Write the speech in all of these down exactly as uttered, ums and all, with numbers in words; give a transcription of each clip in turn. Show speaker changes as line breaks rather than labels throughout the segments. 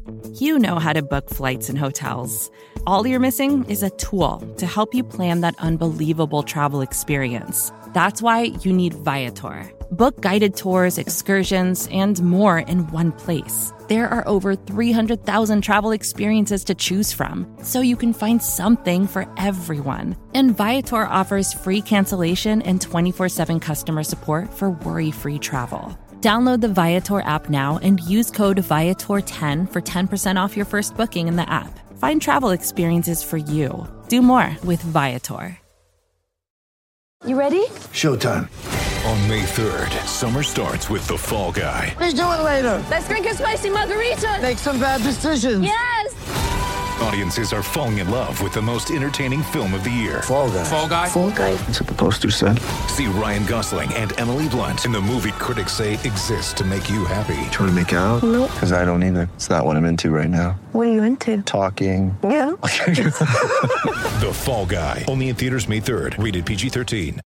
You know how to book flights and hotels. All you're missing is a tool to help you plan that unbelievable travel experience. That's why you need Viator. Book guided tours, excursions, and more in one place. There are over three hundred thousand travel experiences to choose from, so you can find something for everyone. And Viator offers free cancellation and twenty-four seven customer support for worry-free travel. Download the Viator app now and use code Viator ten for ten percent off your first booking in the app. Find travel experiences for you. Do more with Viator.
You ready?
Showtime.
On May third, summer starts with The Fall Guy.
Let's do it later.
Let's drink a spicy margarita.
Make some bad decisions.
Yes!
Audiences are falling in love with the most entertaining film of the year.
Fall Guy.
Fall Guy.
Fall Guy.
That's what the poster said.
See Ryan Gosling and Emily Blunt in the movie critics say exists to make you happy.
Trying to make it out?
Nope.
Because I don't either. It's not what I'm into right now.
What are you into?
Talking.
Yeah.
The Fall Guy. Only in theaters May third. Rated P G thirteen.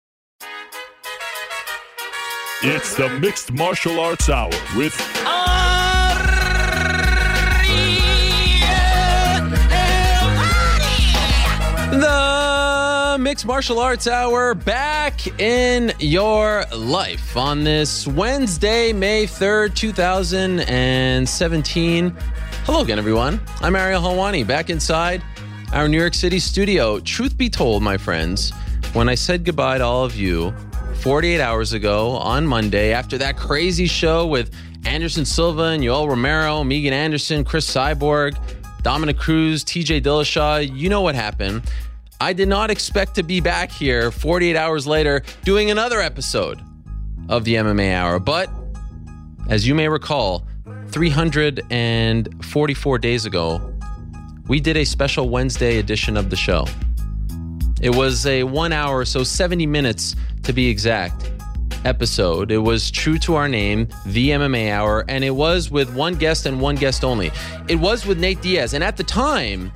It's the Mixed Martial Arts Hour with
the Mixed Martial Arts Hour back in your life on this Wednesday, May third, twenty seventeen. Hello again, everyone. I'm Ariel Helwani, back inside our New York City studio. Truth be told, my friends, when I said goodbye to all of you forty-eight hours ago on Monday, after that crazy show with Anderson Silva and Yoel Romero, Megan Anderson, Chris Cyborg, Dominic Cruz, T J Dillashaw, you know what happened. I did not expect to be back here forty-eight hours later doing another episode of the M M A Hour. But as you may recall, three hundred forty-four days ago, we did a special Wednesday edition of the show. It was a one hour, so seventy minutes to be exact, episode. It was true to our name, the M M A Hour, and it was with one guest and one guest only. It was with Nate Diaz, and at the time,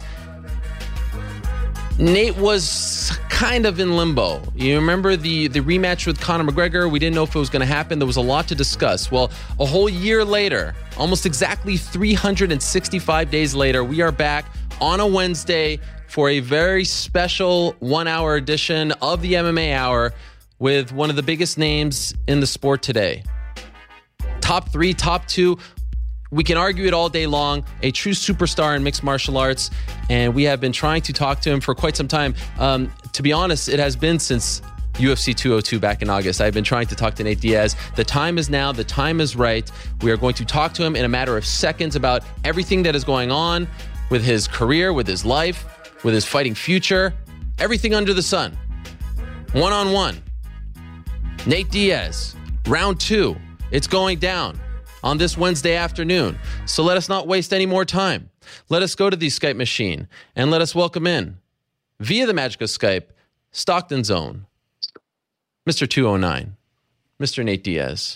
Nate was kind of in limbo. You remember the, the rematch with Conor McGregor? We didn't know if it was going to happen. There was a lot to discuss. Well, a whole year later, almost exactly three hundred sixty-five days later, we are back on a Wednesday for a very special one-hour edition of the M M A Hour with one of the biggest names in the sport today. Top three, top two. We can argue it all day long. A true superstar in mixed martial arts, and we have been trying to talk to him for quite some time. Um, to be honest, it has been since U F C two oh two back in August. I've been trying to talk to Nate Diaz. The time is now. The time is right. We are going to talk to him in a matter of seconds about everything that is going on with his career, with his life, with his fighting future, everything under the sun. One-on-one. Nate Diaz, round two. It's going down on this Wednesday afternoon. So let us not waste any more time. Let us go to the Skype machine and let us welcome in, via the magic of Skype, Stockton's own, Mister two oh nine, Mister Nate Diaz.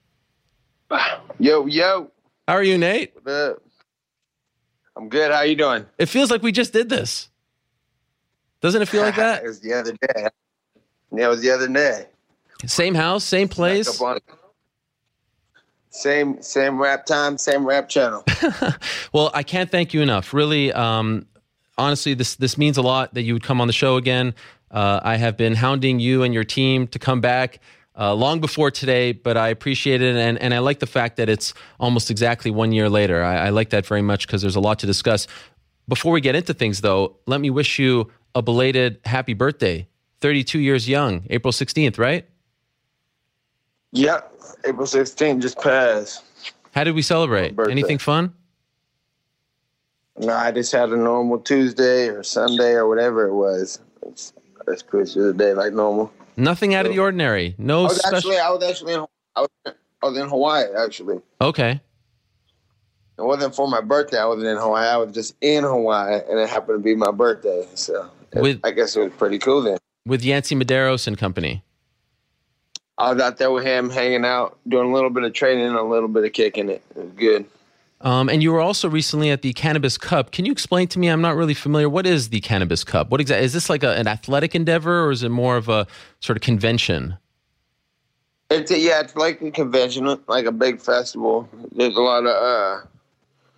Yo, yo.
How are you, Nate?
What up? I'm good. How you doing?
It feels like we just did this. Doesn't it feel like that?
It was the other day. Yeah, it was the other day.
Same house, same place.
Same same rap time, same rap channel.
Well, I can't thank you enough. Really, um, honestly, this this means a lot that you would come on the show again. Uh, I have been hounding you and your team to come back uh, long before today, but I appreciate it, and, and I like the fact that it's almost exactly one year later. I, I like that very much because there's a lot to discuss. Before we get into things, though, let me wish you a belated happy birthday. thirty-two years young, April sixteenth, right?
Yep, April sixteenth just passed.
How did we celebrate? Anything fun?
No, I just had a normal Tuesday or Sunday or whatever it was. It's, I just pushed through the day like normal.
Nothing out so, of the ordinary. No
I was
special.
Actually, I was actually in, I was, I was in Hawaii, actually.
Okay.
It wasn't for my birthday. I wasn't in Hawaii. I was just in Hawaii, and it happened to be my birthday. So
with,
I guess it was pretty cool then.
With Yancy Medeiros and company.
I was out there with him, hanging out, doing a little bit of training and a little bit of kicking it. It was good.
Um, and you were also recently at the Cannabis Cup. Can you explain to me? I'm not really familiar. What is the Cannabis Cup? What exactly is this? Like a, an athletic endeavor, or is it more of a sort of convention?
It's a, yeah, it's like a convention, like a big festival. There's a lot of uh,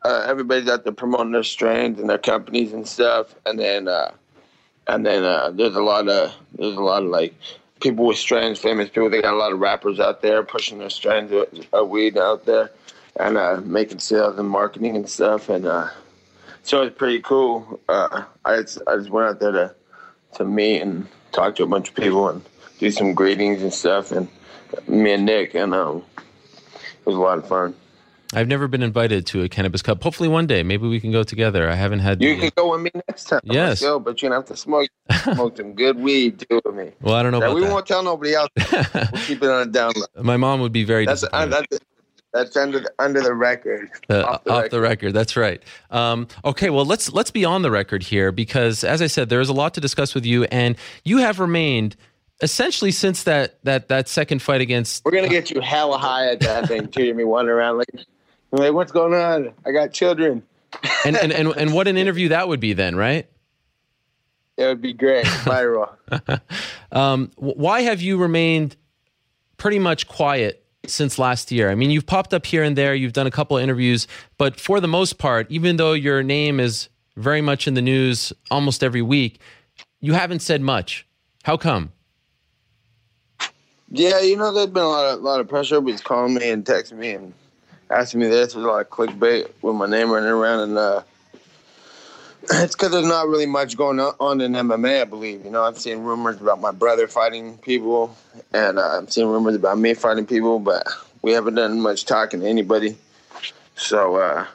uh, everybody's out there promoting their strains and their companies and stuff, and then uh, and then uh, there's a lot of there's a lot of like people with strains, famous people. They got a lot of rappers out there pushing their strains of, of weed out there and uh, making sales and marketing and stuff, and uh, so it's pretty cool. Uh, I just, I just went out there to to meet and talk to a bunch of people and do some greetings and stuff, and me and Nick, and um, it was a lot of fun.
I've never been invited to a Cannabis Cup. Hopefully one day, maybe we can go together. I haven't had.
You
the,
can go with me next time.
Yes.
Let's go, but you don't have to smoke. Smoke some good weed too with me.
Well, I don't know
that
about
we
that.
won't tell nobody else. We'll keep it on a down low.
My mom would be very
That's uh,
disappointed.
that's that's under the, under the record.
Uh,
off the
off
record.
the record. That's right. Um, okay, well, let's let's be on the record here because, as I said, there is a lot to discuss with you, and you have remained essentially since that that that second fight against.
We're gonna get you hella high at that thing too. You me wandering around like, like, what's going on? I got children.
and, and and and what an interview that would be then, right?
It would be great, viral.
um, why have you remained pretty much quiet since last year? I mean, you've popped up here and there, you've done a couple of interviews, but for the most part, even though your name is very much in the news almost every week, you haven't said much. How come?
Yeah, you know, there's been a lot of lot of pressure. Everybody's calling me and texting me and asking me this. There's a lot of clickbait with my name running around, and uh, it's because there's not really much going on in M M A, I believe. You know, I've seen rumors about my brother fighting people, and uh, I've seen rumors about me fighting people, but we haven't done much talking to anybody. So, uh,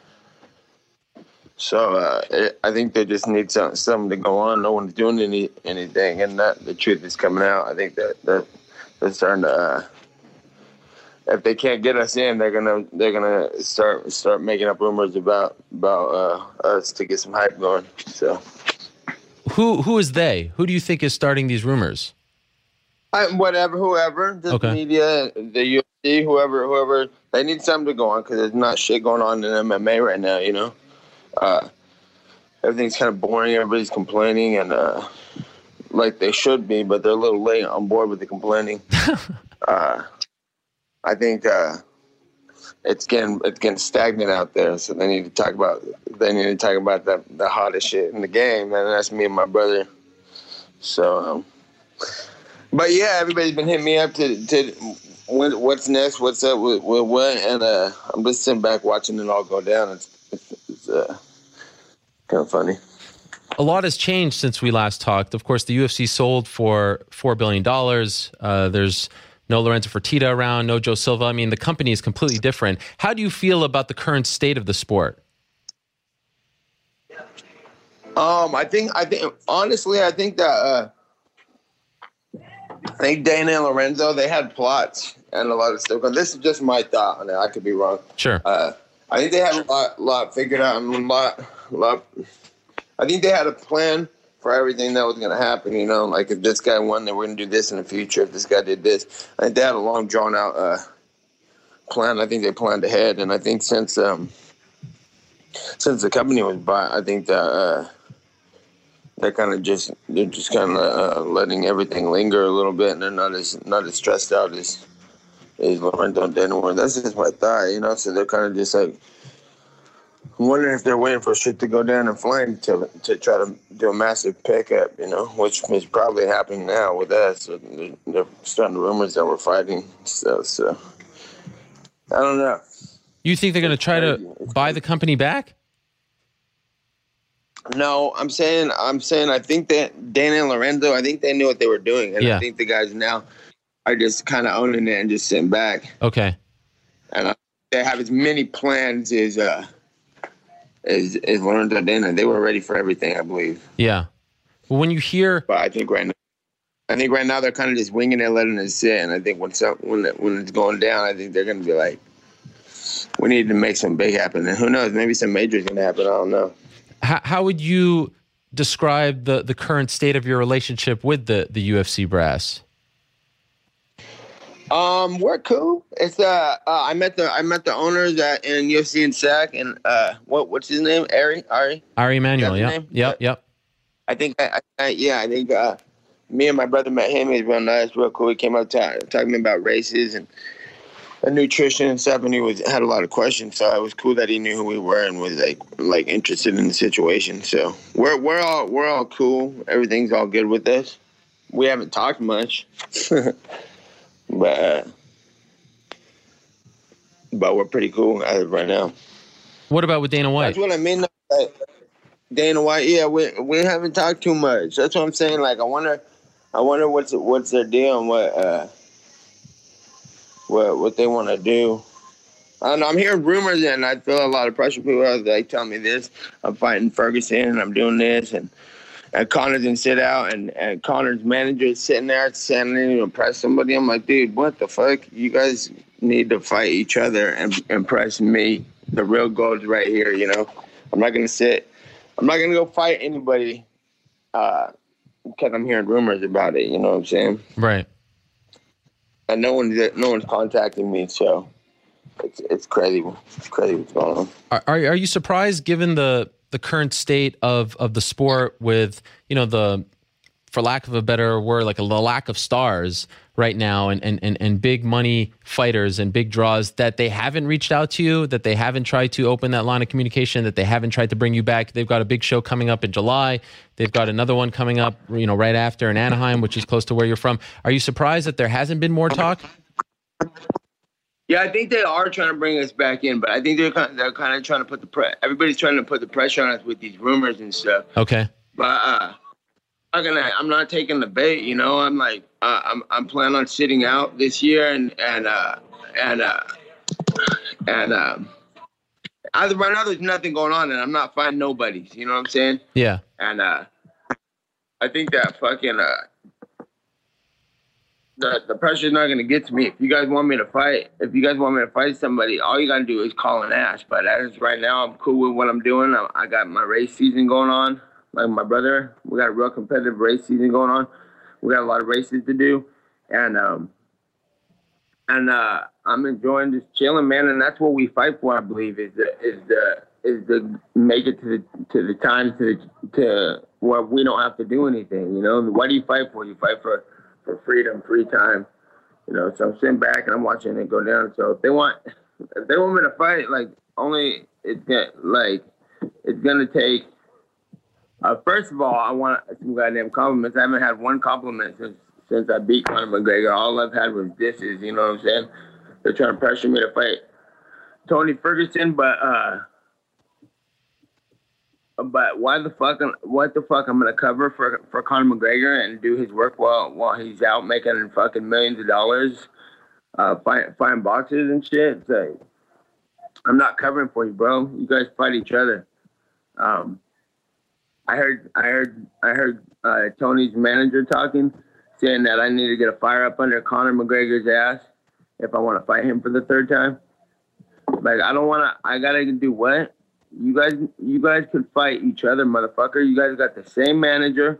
so uh, it, I think they just need some, something to go on. No one's doing any anything, and that the truth is coming out. I think that that they're starting to. Uh, if they can't get us in, they're gonna they're gonna start start making up rumors about about uh, us to get some hype going. So,
who who is they? Who do you think is starting these rumors?
I, whatever, whoever, the
Okay.
media, the U F C, whoever, whoever, they need something to go on because there's not shit going on in M M A right now. You know, uh, everything's kind of boring. Everybody's complaining, and uh, like they should be, but they're a little late on board with the complaining. uh, I think uh, it's getting it's getting stagnant out there, so they need to talk about they need to talk about the the hottest shit in the game, and that's me and my brother. So, um, but yeah, everybody's been hitting me up to to what, what's next, what's up, with, with what, and uh, I'm just sitting back watching it all go down. It's it's, it's uh, kind of funny.
A lot has changed since we last talked. Of course, the U F C sold for four billion dollars. Uh, there's no Lorenzo Fertitta around, no Joe Silva. I mean, the company is completely different. How do you feel about the current state of the sport?
Um, I think, I think, honestly, I think that, uh, I think Dana and Lorenzo, they had plots and a lot of stuff. This is just my thought on it. I could be wrong.
Sure.
Uh, I think they had a lot, lot figured out and a lot, lot. I think they had a plan for everything that was going to happen, you know, like if this guy won, then we're going to do this in the future. If this guy did this, I think they had a long, drawn-out uh, plan. I think they planned ahead, and I think since um, since the company was bought, I think that uh, they're kind of just they're just kind of uh, letting everything linger a little bit, and they're not as not as stressed out as as Lorenzo and Dana were. That's just my thought, you know. So they're kind of just like. I'm wondering if they're waiting for shit to go down in flame to to try to do a massive pickup, you know, which is probably happening now with us. So they're, they're starting rumors that we're fighting stuff. So I don't know.
You think they're going to try to buy the company back?
No, I'm saying I'm saying I think that Dana and Lorenzo, I think they knew what they were doing, and
Yeah.
I think the guys now are just kind of owning it and just sitting back.
Okay.
And I, they have as many plans as uh as as Lorenzo and Dana. They were ready for everything, I believe.
Yeah. Well, when you hear,
But I think right now, I think right now they're kind of just winging it, letting it sit. And I think when some, when it, when it's going down, I think they're going to be like, we need to make something big happen. And who knows? Maybe some major is going to happen. I don't know.
how, how would you describe the, the current state of your relationship with the, the U F C brass?
Um, we're cool. It's uh, uh I met the I met the owners at in U F C in Sac, and uh, what what's his name? Ari, Ari.
Ari Emanuel,
Is that
yeah.
his name?
Yep, yep.
I think I, I yeah, I think uh, me and my brother met him. He's real nice, real cool. He came up ta- talking about races and a nutrition and stuff, and he was had a lot of questions. So it was cool that he knew who we were and was like like interested in the situation. So we're we're all we're all cool. Everything's all good with us. We haven't talked much, but uh, but we're pretty cool as of right now.
What about with Dana White?
That's what I mean. Like, Dana White, yeah, we we haven't talked too much. That's what I'm saying. Like, I wonder, I wonder what's what's their deal and what. Uh, What what they want to do. I don't know. I'm hearing rumors and I feel a lot of pressure. People are like telling me this. I'm fighting Ferguson and I'm doing this. And, and Connor's going to sit out and, and Connor's manager is sitting there saying they need to impress somebody. I'm like, dude, what the fuck? You guys need to fight each other and impress me. The real goal is right here, you know. I'm not going to sit. I'm not going to go fight anybody uh, because I'm hearing rumors about it. You know what I'm saying?
Right.
And no one, no one's contacting me, so it's it's crazy. It's crazy what's going on.
Are are, are you surprised, given the, the current state of, of the sport, with you know the, for lack of a better word, like a the lack of stars right now, and, and and and big money fighters and big draws, that they haven't reached out to you, that they haven't tried to open that line of communication, that they haven't tried to bring you back? They've got a big show coming up in July. They've got another one coming up, you know, right after in Anaheim, which is close to where you're from. Are you surprised that there hasn't been more talk?
Yeah, I think they are trying to bring us back in, but I think they're kind of, they're kind of trying to put the pre- everybody's trying to put the pressure on us with these rumors and stuff.
Okay.
But uh, I'm gonna, I'm not taking the bait, you know. I'm like, uh, I'm I'm planning on sitting out this year, and and uh, and uh, and um, as of right now, there's nothing going on, and I'm not fighting nobodies. You know what I'm saying?
Yeah.
And uh, I think that fucking uh, the the pressure's not gonna get to me. If you guys want me to fight, if you guys want me to fight somebody, all you gotta do is call and ask. But as right now, I'm cool with what I'm doing. I, I got my race season going on. Like my brother, we got a real competitive race season going on. We got a lot of races to do, and um, and uh, I'm enjoying just chilling, man. And that's what we fight for, I believe, is the is the is to make it to the to the time to to where we don't have to do anything. You know, what do you fight for? You fight for for freedom, free time. You know, so I'm sitting back and I'm watching it go down. So if they want, if they want me to fight, like only it's gonna like it's gonna take. Uh, first of all, I want some goddamn compliments. I haven't had one compliment since since I beat Conor McGregor. All I've had was disses, you know what I'm saying? They're trying to pressure me to fight Tony Ferguson, but uh, but why the fuck? What the fuck? I'm gonna cover for for Conor McGregor and do his work while while he's out making fucking millions of dollars, uh, fight, fighting boxers and shit. It's like, I'm not covering for you, bro. You guys fight each other. Um. I heard, I heard, I heard uh, Tony's manager talking, saying that I need to get a fire up under Conor McGregor's ass if I want to fight him for the third time. Like, I don't want to. I gotta do what? You guys, you guys could fight each other, motherfucker. You guys got the same manager.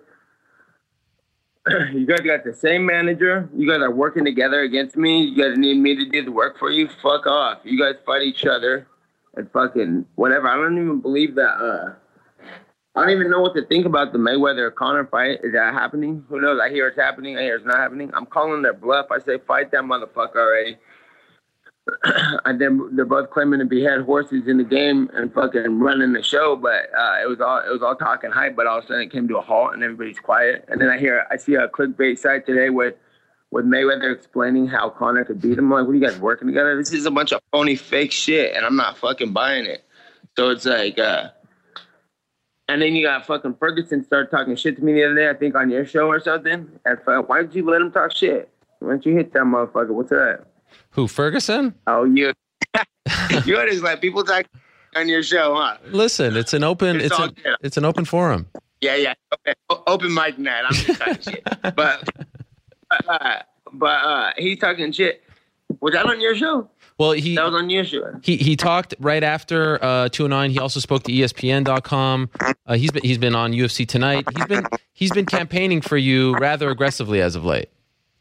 You guys got the same manager. You guys are working together against me. You guys need me to do the work for you. Fuck off. You guys fight each other and fucking whatever. I don't even believe that. Uh, I don't even know what to think about the Mayweather-Conor fight. Is that happening? Who knows? I hear it's happening. I hear it's not happening. I'm calling their bluff. I say, fight that motherfucker already. And then they're both claiming to be head horses in the game and fucking running the show. But uh, it was all it was all talk and hype. But all of a sudden it came to a halt and everybody's quiet. And then I hear I see a clickbait site today with with Mayweather explaining how Conor could beat him. I'm like, what are you guys working together? This is a bunch of phony fake shit, and I'm not fucking buying it. So it's like. Uh, And then you got fucking Ferguson start talking shit to me the other day, I think on your show or something. And why did you let him talk shit? Why don't you hit that motherfucker? What's that?
Who, Ferguson?
Oh, you. You always let people talk on your show, huh?
Listen, it's an open, it's, it's, a,
good.
it's an open forum.
Yeah, yeah. Okay. O- open mic night. I'm just talking shit. But, uh, but uh, he's talking shit. Was that on your show?
Well, he
that was on your show.
He he talked right after uh, two oh nine. He also spoke to E S P N dot com. Uh, he's been he's been on U F C Tonight. He's been he's been campaigning for you rather aggressively as of late.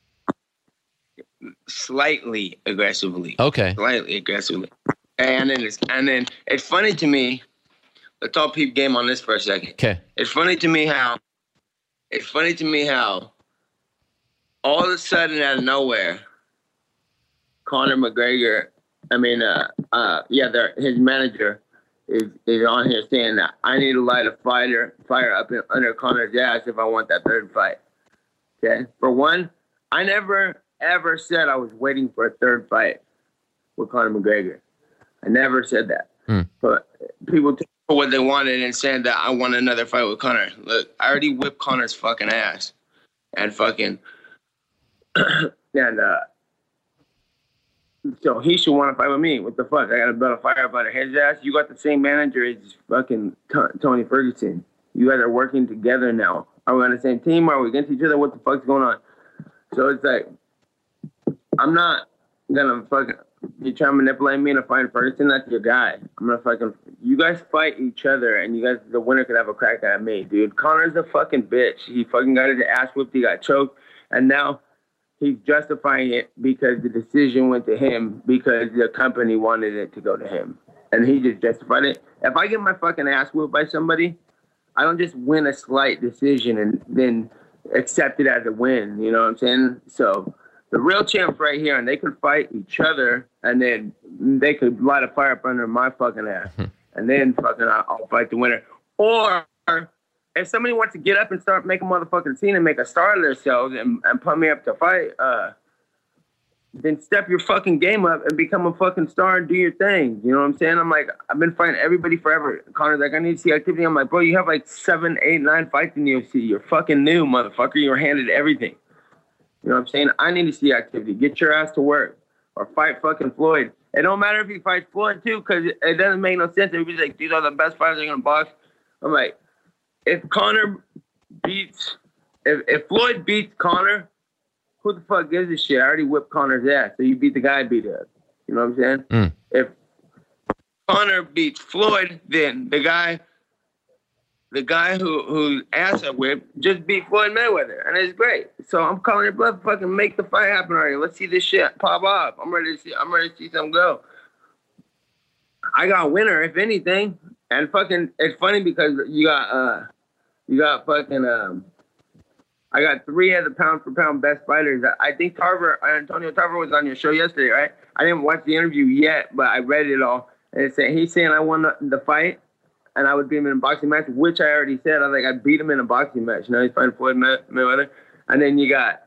Slightly aggressively.
Okay.
Slightly aggressively. And then it's and then it's funny to me. Let's all peep game on this for a second.
Okay.
It's funny to me how. It's funny to me how. All of a sudden, out of nowhere. Conor McGregor, I mean, uh, uh, yeah, his manager is is on here saying that I need to light a fighter fire up in, under Conor's ass if I want that third fight. Okay, for one, I never ever said I was waiting for a third fight with Conor McGregor. I never said that. Mm. But people take what they wanted and said that I want another fight with Conor. Look, I already whipped Conor's fucking ass, and fucking and uh. So he should want to fight with me. What the fuck? I got a better fire under his ass. You got the same manager as fucking T- Tony Ferguson. You guys are working together now. Are we on the same team? Are we against each other? What the fuck's going on? So it's like, I'm not gonna fucking, you try to manipulate me into fighting Ferguson, that's your guy. I'm gonna fucking, you guys fight each other and you guys, the winner could have a crack at me, dude. Conor's a fucking bitch. He fucking got his ass whipped, he got choked, and now he's justifying it because the decision went to him because the company wanted it to go to him. And he just justified it. If I get my fucking ass whipped by somebody, I don't just win a slight decision and then accept it as a win. You know what I'm saying? So the real champs right here, and they could fight each other, and then they could light a fire up under my fucking ass. And then fucking I'll, I'll fight the winner. Or if somebody wants to get up and start making motherfucking scene and make a star of themselves and, and put me up to fight, uh, then step your fucking game up and become a fucking star and do your thing. You know what I'm saying? I'm like, I've been fighting everybody forever. Conor's like, I need to see activity. I'm like, bro, you have like seven, eight, nine fights in the U F C. You're fucking new, motherfucker. You're handed everything. You know what I'm saying? I need to see activity. Get your ass to work. Or fight fucking Floyd. It don't matter if he fights Floyd, too, because it, it doesn't make no sense. Everybody's like, these are the best fighters that are going to box. I'm like, if Conor beats, if, if Floyd beats Conor, who the fuck gives a shit? I already whipped Conor's ass, so you beat the guy I beat up. You know what I'm saying? Mm. If Conor beats Floyd, then the guy, the guy who whose ass I whipped just beat Floyd Mayweather, and it's great. So I'm calling it bluff. Fucking make the fight happen already. Let's see this shit pop off. I'm ready to see. I'm ready to see something go. I got a winner, if anything. And fucking, it's funny because you got, uh, you got fucking, um, I got three of the pound for pound best fighters. I think Tarver, Antonio Tarver was on your show yesterday, right? I didn't watch the interview yet, but I read it all. And it said, he's saying I won the, the fight and I would beat him in a boxing match, which I already said. I was like, I beat him in a boxing match. Now he's fighting Floyd Mayweather. And then you got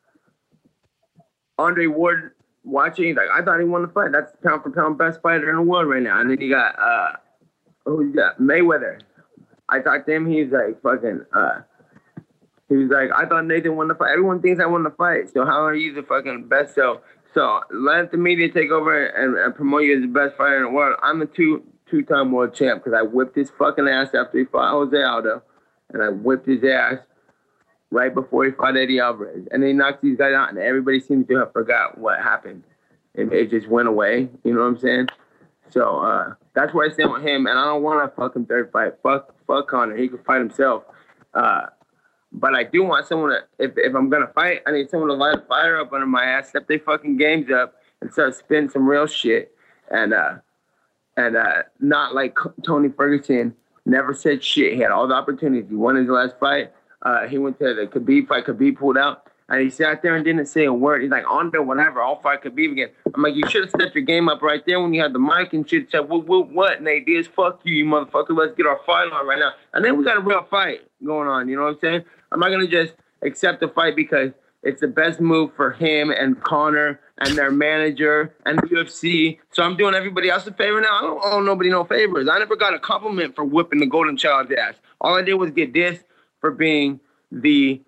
Andre Ward watching. Like, I thought he won the fight. That's the pound for pound best fighter in the world right now. And then you got, uh, who you got? Mayweather. I talked to him. He's like, fucking, uh, he was like, I thought Nathan won the fight. Everyone thinks I won the fight. So how are you the fucking best? So, so let the media take over and, and promote you as the best fighter in the world. I'm a two, two-time world champ because I whipped his fucking ass after he fought Jose Aldo. And I whipped his ass right before he fought Eddie Alvarez. And then he knocked these guys out, and everybody seems to have forgot what happened. It, it just went away. You know what I'm saying? So uh, that's where I stand with him, and I don't want a fucking third fight. Fuck, fuck Conor. He can fight himself. Uh, but I do want someone to, if if I'm gonna fight, I need someone to light a fire up under my ass, step their fucking games up, and start spitting some real shit, and uh, and uh, not like Tony Ferguson. Never said shit. He had all the opportunities. He won his last fight. Uh, he went to the Khabib fight. Khabib pulled out. And he sat there and didn't say a word. He's like, on there, whatever. I'll fight Khabib again. I'm like, you should have stepped your game up right there when you had the mic and shit. Said, what, what, what? Nate Diaz, fuck you, you motherfucker. Let's get our fight on right now. And then we got a real fight going on. You know what I'm saying? I'm not going to just accept the fight because it's the best move for him and Conor and their manager and the U F C. So I'm doing everybody else a favor now. I don't owe nobody no favors. I never got a compliment for whipping the Golden Child's ass. All I did was get dissed for being the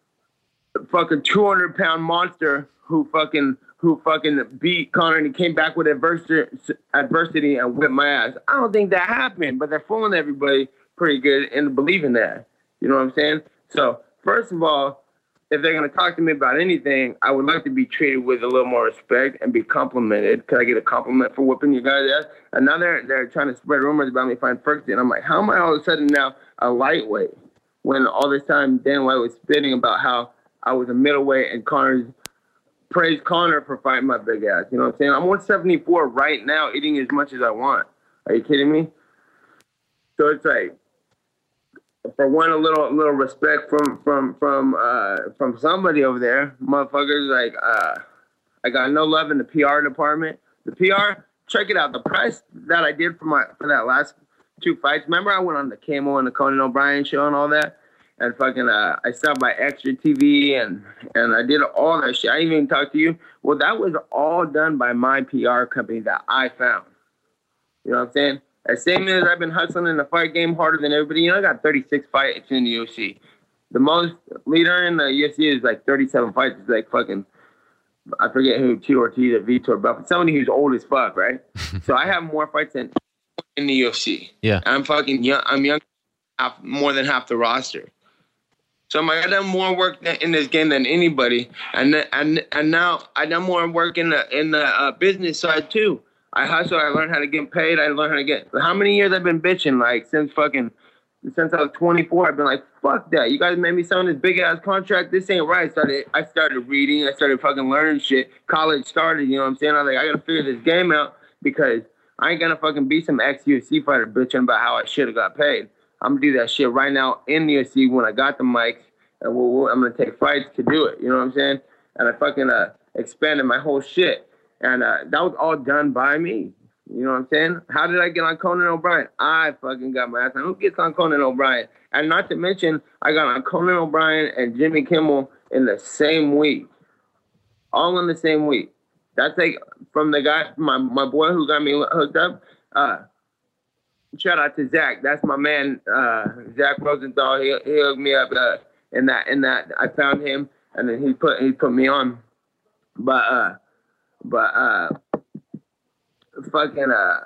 fucking two hundred pound monster who fucking who fucking beat Conor and he came back with adversity, adversity and whipped my ass. I don't think that happened, but they're fooling everybody pretty good into believing that. You know what I'm saying? So first of all, if they're gonna talk to me about anything, I would like to be treated with a little more respect and be complimented. Could I get a compliment for whipping you guys' ass? And now they're they're trying to spread rumors about me fighting Ferguson. I'm like, how am I all of a sudden now a lightweight when all this time Dan White was spitting about how I was a middleweight and Conor's praised Conor for fighting my big ass. You know what I'm saying? I'm one seventy-four right now, eating as much as I want. Are you kidding me? So it's like, for one, a little little respect from from from uh, from somebody over there, motherfuckers. Like, uh, I got no love in the P R department. The P R, check it out. The price that I did for my for that last two fights. Remember, I went on the Camo and the Conan O'Brien show and all that, and fucking uh, I stopped by Extra T V and and I did all that shit. I didn't even talk to you. Well, that was all done by my P R company that I found. You know what I'm saying? As same as I've been hustling in the fight game harder than everybody. You know, I got thirty-six fights in the U F C. The most leader in the U F C is like thirty-seven fights. It's like fucking, I forget who, Tito Ortiz or Vitor Belfort. Somebody who's old as fuck, right? So I have more fights than in the U F C.
Yeah.
I'm fucking young. I'm young, half, more than half the roster. So I'm like, I done more work in this game than anybody, and and and now I done more work in the in the uh, business side too. I hustle. I learned how to get paid. I learned how to get. How many years I've been bitching? Like since fucking, since I was twenty-four. I've been like, fuck that. You guys made me sign this big ass contract. This ain't right. I started. I started reading. I started fucking learning shit. College started. You know what I'm saying? I was like, I gotta figure this game out because I ain't gonna fucking be some ex U F C fighter bitching about how I should have got paid. I'm gonna do that shit right now in the U F C when I got the mics, and we'll, we'll, I'm gonna take fights to do it. You know what I'm saying? And I fucking uh, expanded my whole shit. And uh, that was all done by me. You know what I'm saying? How did I get on Conan O'Brien? I fucking got my ass on. Who gets on Conan O'Brien? And not to mention, I got on Conan O'Brien and Jimmy Kimmel in the same week. All in the same week. That's like from the guy, my, my boy who got me hooked up. Uh, shout out to Zach. That's my man, uh, Zach Rosenthal. He, he hooked me up uh, in that. In that, I found him, and then he put he put me on. But uh, But, uh, fucking, uh,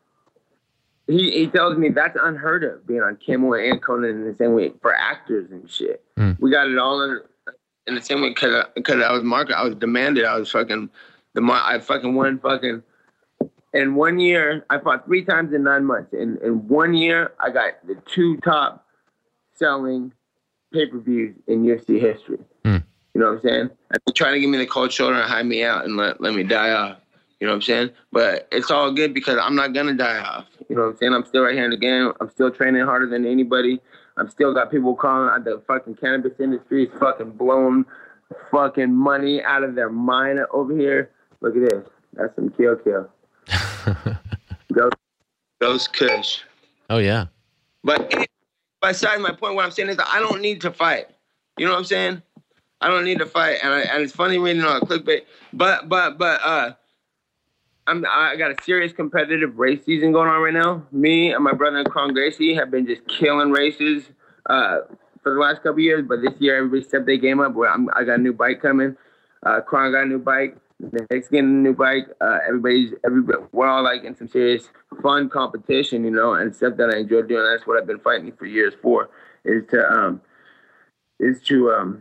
he, he tells me that's unheard of, being on Kimmel and Conan in the same week for actors and shit. Mm. We got it all in, in the same week because because I was market, I was demanded. I was fucking, the I fucking won fucking, in one year, I fought three times in nine months. In, in one year, I got the two top selling pay-per-views in U F C history. Mm. You know what I'm saying? And they're trying to give me the cold shoulder and hide me out and let, let me die off. You know what I'm saying? But it's all good because I'm not going to die off. You know what I'm saying? I'm still right here in the game. I'm still training harder than anybody. I'm still got people calling out the fucking cannabis industry is fucking blowing fucking money out of their mind over here. Look at this. That's some kill kill. Ghost, Ghost Kush.
Oh, yeah.
But besides my point, what I'm saying is that I don't need to fight. You know what I'm saying? I don't need to fight, and, I, and it's funny reading on clickbait. But but but uh, I'm I got a serious competitive race season going on right now. Me and my brother Kron Gracie have been just killing races uh, for the last couple of years. But this year, everybody stepped their game up. Where I'm, I got a new bike coming. Uh, Kron got a new bike. The next getting a new bike. Uh, everybody's everybody. We're all like in some serious fun competition, you know, and stuff that I enjoy doing. That's what I've been fighting for years for. Is to um, is to um.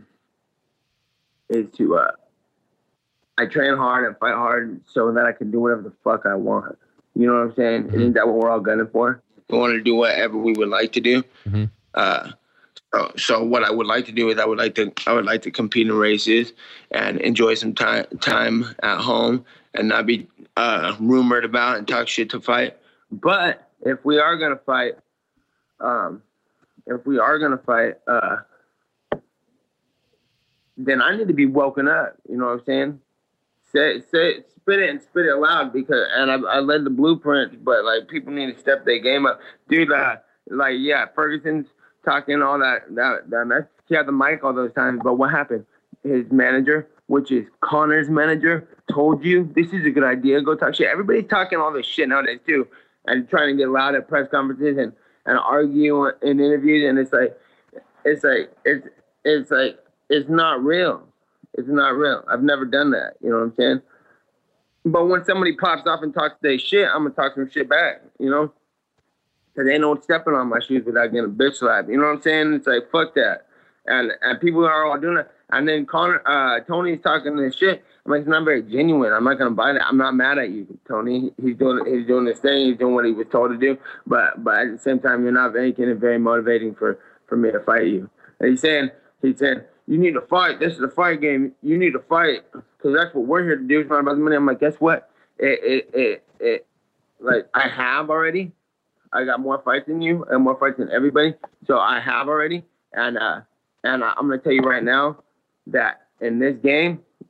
is to, uh, I train hard and fight hard so that I can do whatever the fuck I want. You know what I'm saying? Mm-hmm. Isn't that what we're all gunning for? We want to do whatever we would like to do. Mm-hmm. Uh, so, so what I would like to do is I would like to, I would like to compete in races and enjoy some time, time at home and not be uh, rumored about and talk shit to fight. But if we are going to fight, um, if we are going to fight, uh, then I need to be woken up. You know what I'm saying? Say, say, spit it and spit it loud because, and I, I led the blueprint, but like people need to step their game up, dude. Uh, like, yeah, Ferguson's talking all that, that, that mess. He had the mic all those times, but what happened? His manager, which is Connor's manager, told you this is a good idea. Go talk shit. Everybody's talking all this shit nowadays too, and trying to get loud at press conferences and and argue in interviews, and it's like, it's like, it's it's like. It's not real. It's not real. I've never done that. You know what I'm saying? But when somebody pops off and talks their shit, I'm going to talk some shit back, you know? Because ain't no stepping on my shoes without getting a bitch slap. You know what I'm saying? It's like, fuck that. And and people are all doing that. And then Connor, uh, Tony's talking this shit. I'm like, it's not very genuine. I'm not going to buy that. I'm not mad at you, Tony. He's doing he's doing this thing. He's doing what he was told to do. But but at the same time, you're not making it very motivating for, for me to fight you. And he's saying, he's saying, you need to fight. This is a fight game. You need to fight because that's what we're here to do. It's not about the money. I'm like, guess what? It, it, it, it, like, I have already. I got more fights than you and more fights than everybody. So I have already. And uh, and I'm going to tell you right now that in this game,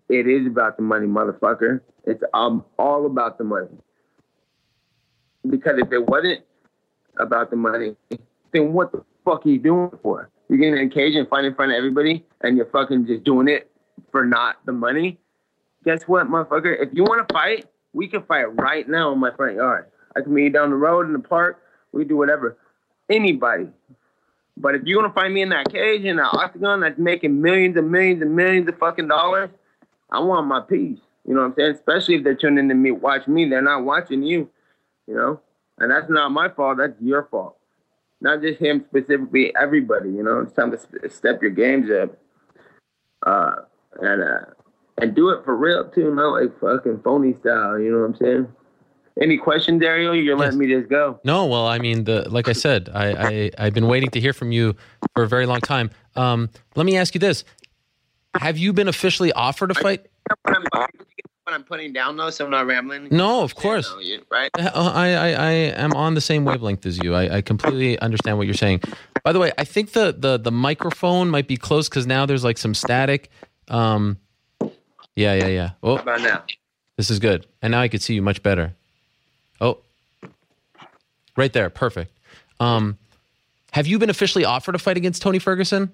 it is about the money, motherfucker. It's um all about the money. Because if it wasn't about the money, then what the fuck are you doing it for? You're getting in a cage and fighting in front of everybody, and you're fucking just doing it for not the money? Guess what, motherfucker? If you want to fight, we can fight right now in my front yard. I can meet you down the road in the park. We can do whatever. Anybody. But if you're going to find me in that cage, in that octagon that's making millions and millions and millions of fucking dollars, I want my piece. You know what I'm saying? Especially if they're tuning in to me, watch me. They're not watching you, you know? And that's not my fault. That's your fault. Not just him specifically, everybody, you know? It's time to step your games up. Uh, and, uh, and do it for real, too, not like fucking phony style, you know what I'm saying? Any questions, Dario? You're yes. letting me just go.
No, well, I mean, the like I said, I, I, I've been waiting to hear from you for a very long time. Um, let me ask you this. Have you been officially offered a fight?
What I'm, what I'm putting down, though, so I'm not rambling?
No, of course.
You, right?
I, I, I am on the same wavelength as you. I, I completely understand what you're saying. By the way, I think the, the, the microphone might be close because now there's like some static. Um, yeah, yeah, yeah. Oh,
How about now?
This is good. And now I can see you much better. Oh, right there. Perfect. Um, have you been officially offered a fight against Tony Ferguson?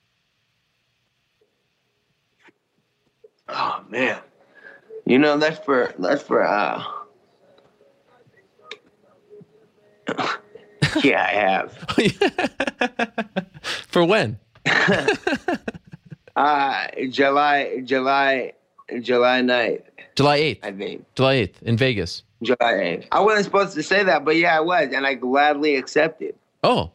Oh, man. You know, that's for, that's for, uh, yeah, I have.
For when?
uh, July, July, July ninth.
July eighth.
I think.
July eighth in Vegas.
July eighth. I wasn't supposed to say that, but yeah, I was, and I gladly accepted.
Oh.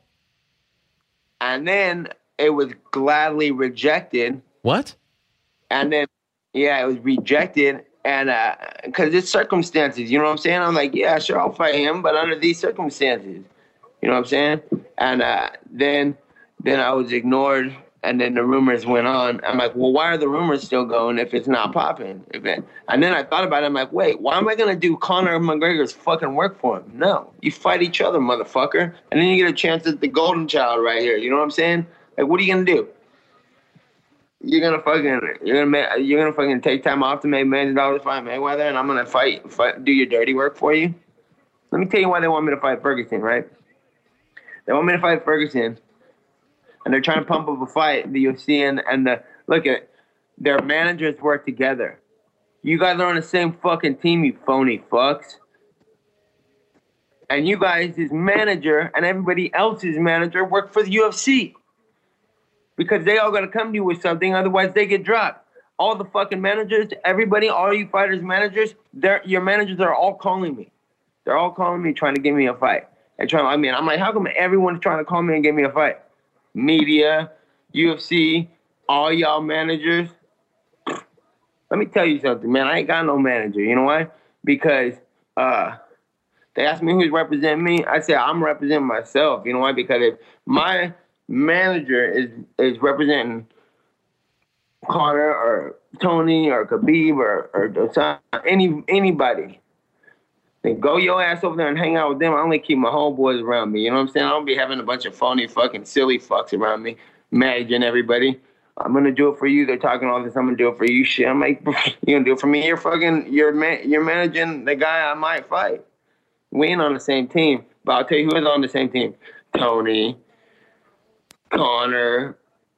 And then it was gladly rejected.
What?
And then, yeah, it was rejected, and uh, because it's circumstances, you know what I'm saying? I'm like, yeah, sure, I'll fight him, but under these circumstances, you know what I'm saying? And uh, then, then I was ignored. And then the rumors went on. I'm like, well, why are the rumors still going if it's not popping? If it, and then I thought about it. I'm like, wait, why am I going to do Conor McGregor's fucking work for him? No. You fight each other, motherfucker. And then you get a chance at the golden child right here. You know what I'm saying? Like, what are you going to do? You're going to fucking, you're going to you're gonna fucking take time off to make millions of dollars fight Mayweather, and I'm going to fight, fight, do your dirty work for you? Let me tell you why they want me to fight Ferguson, right? They want me to fight Ferguson. And they're trying to pump up a fight, the U F C and, and the, look at, their managers work together. You guys are on the same fucking team, you phony fucks. And you guys, his manager and everybody else's manager work for the U F C. Because they all got to come to you with something, otherwise they get dropped. All the fucking managers, everybody, all you fighters' managers, they're, your managers are all calling me. They're all calling me, trying to give me a fight. And trying, I mean, I'm like, how come everyone's trying to call me and give me a fight? Media, U F C, all y'all managers. Let me tell you something, man. I ain't got no manager. You know why? Because uh, they asked me who's representing me. I said, I'm representing myself. You know why? Because if my manager is, is representing Conor or Tony or Khabib or, or any anybody, then go your ass over there and hang out with them. I only keep my homeboys around me. You know what I'm saying? I don't be having a bunch of phony fucking silly fucks around me, managing everybody. I'm going to do it for you. They're talking all this. I'm going to do it for you. Shit. I'm like, you going to do it for me? You're fucking, you're, man, you're managing the guy I might fight. We ain't on the same team. But I'll tell you who is on the same team. Tony, Conor,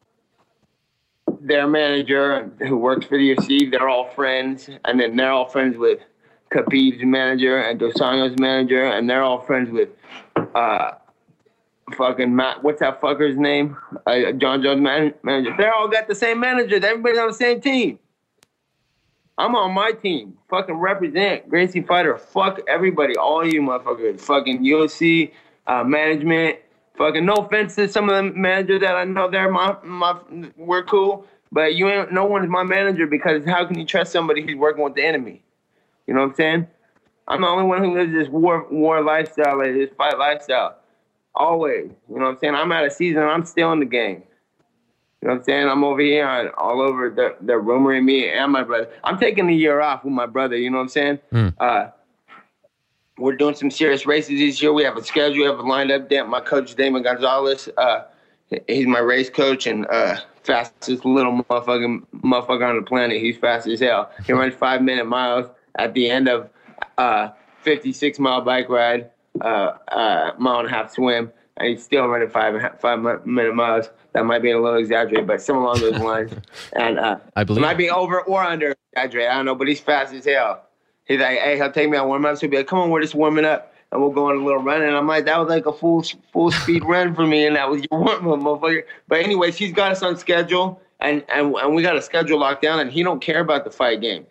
their manager who works for the U F C. They're all friends. And then they're all friends with Khabib's manager and Dos Anjos' manager, and they're all friends with uh, fucking Matt. What's that fucker's name? Uh, John Jones' man- manager. They're all got the same managers. Everybody's on the same team. I'm on my team. Fucking represent Gracie Fighter. Fuck everybody. All you motherfuckers. Fucking U F C uh, management. Fucking no offense to some of the managers that I know they're my my we're cool, but you ain't. No one is my manager because how can you trust somebody who's working with the enemy? You know what I'm saying? I'm the only one who lives this war war lifestyle, like this fight lifestyle. Always. You know what I'm saying? I'm out of season. I'm still in the game. You know what I'm saying? I'm over here on, all over. They're, they're rumoring me and my brother. I'm taking a year off with my brother. You know what I'm saying? Mm. Uh, we're doing some serious races this year. We have a schedule. We have a lined up. My coach, Damon Gonzalez, uh, he's my race coach and uh, fastest little motherfucking motherfucker on the planet. He's fast as hell. He runs five minute miles at the end of uh, fifty-six mile bike ride, uh, uh, mile and a half swim, and he's still running five and a half, five minute miles. That might be a little exaggerated, but something along those lines. And uh,
I believe
it might be over or under exaggerated. I don't know, but he's fast as hell. He's like, hey, he'll take me on warm ups. He'll be like, come on, we're just warming up. And we'll go on a little run. And I'm like, that was like a full full speed run for me. And that was your warm up, motherfucker. But anyways, he's got us on schedule. And, and, and we got a schedule locked down. And he don't care about the fight game.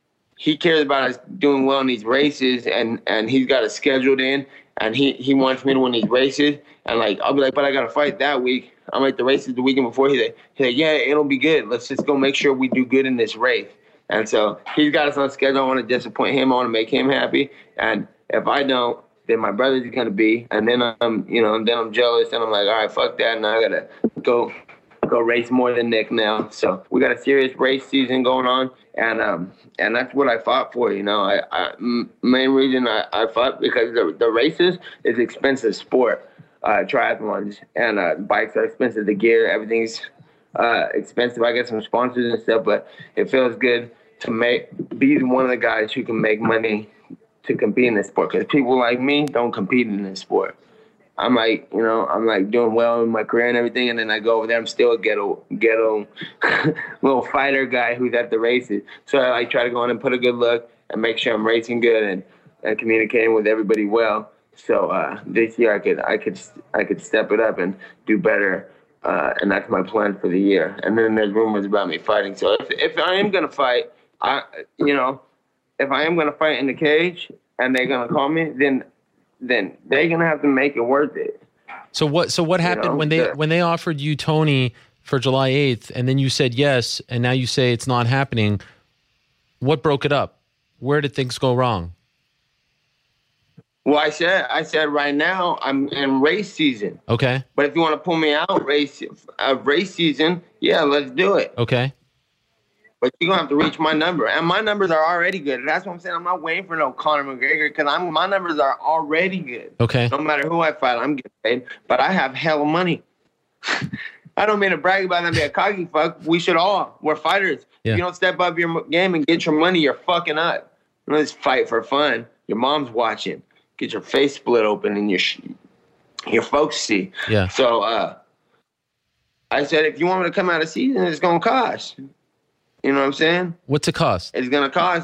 He cares about us doing well in these races. And, and he's got us scheduled in. And he, he wants me to win these races. And like, I'll be like, but I got to fight that week. I'm like, the race is the weekend before. He's like, he's like, yeah, it'll be good. Let's just go make sure we do good in this race. And so he's got us on schedule. I want to disappoint him. I want to make him happy. And if I don't, then my brother's going to be. And then I'm, you know, then I'm jealous. And I'm like, all right, fuck that. Now I got to go go race more than Nick now. So we got a serious race season going on. And um, and that's what I fought for, you know. I, I main reason I, I fought because the, the races is expensive sport. Uh, triathlons and uh, bikes are expensive. The gear, everything's uh, expensive. I get some sponsors and stuff, but it feels good to make be one of the guys who can make money to compete in this sport. Because people like me don't compete in this sport. I'm like, you know, I'm like doing well in my career and everything, and then I go over there. I'm still a ghetto, ghetto little fighter guy who's at the races. So I like try to go in and put a good look and make sure I'm racing good and, and communicating with everybody well. So uh, this year I could I could I could step it up and do better, uh, and that's my plan for the year. And then there's rumors about me fighting. So if if I am gonna fight, I you know, if I am gonna fight in the cage and they're gonna call me, then then they're gonna have to make it worth it.
So what so what happened you know? when they
the,
when they offered you Tony for July eighth, and then you said yes, and now you say it's not happening? What broke it up? Where did things go wrong?
Well, I said, I said right now I'm in race season.
Okay.
But if you want to pull me out race, uh, race season, yeah, let's do it.
Okay.
But you're gonna have to reach my number, and my numbers are already good. That's what I'm saying. I'm not waiting for no Conor McGregor because I'm my numbers are already good.
Okay.
No matter who I fight, I'm getting paid. But I have hella money. I don't mean to brag about that and be a cocky fuck. We should all. We're fighters.
Yeah.
If you don't step up your game and get your money, you're fucking up. You don't just fight for fun. Your mom's watching. Get your face split open and your your folks see.
Yeah.
So uh, I said, if you want me to come out of season, it's gonna cost. You know what I'm saying?
What's it cost?
It's gonna cost.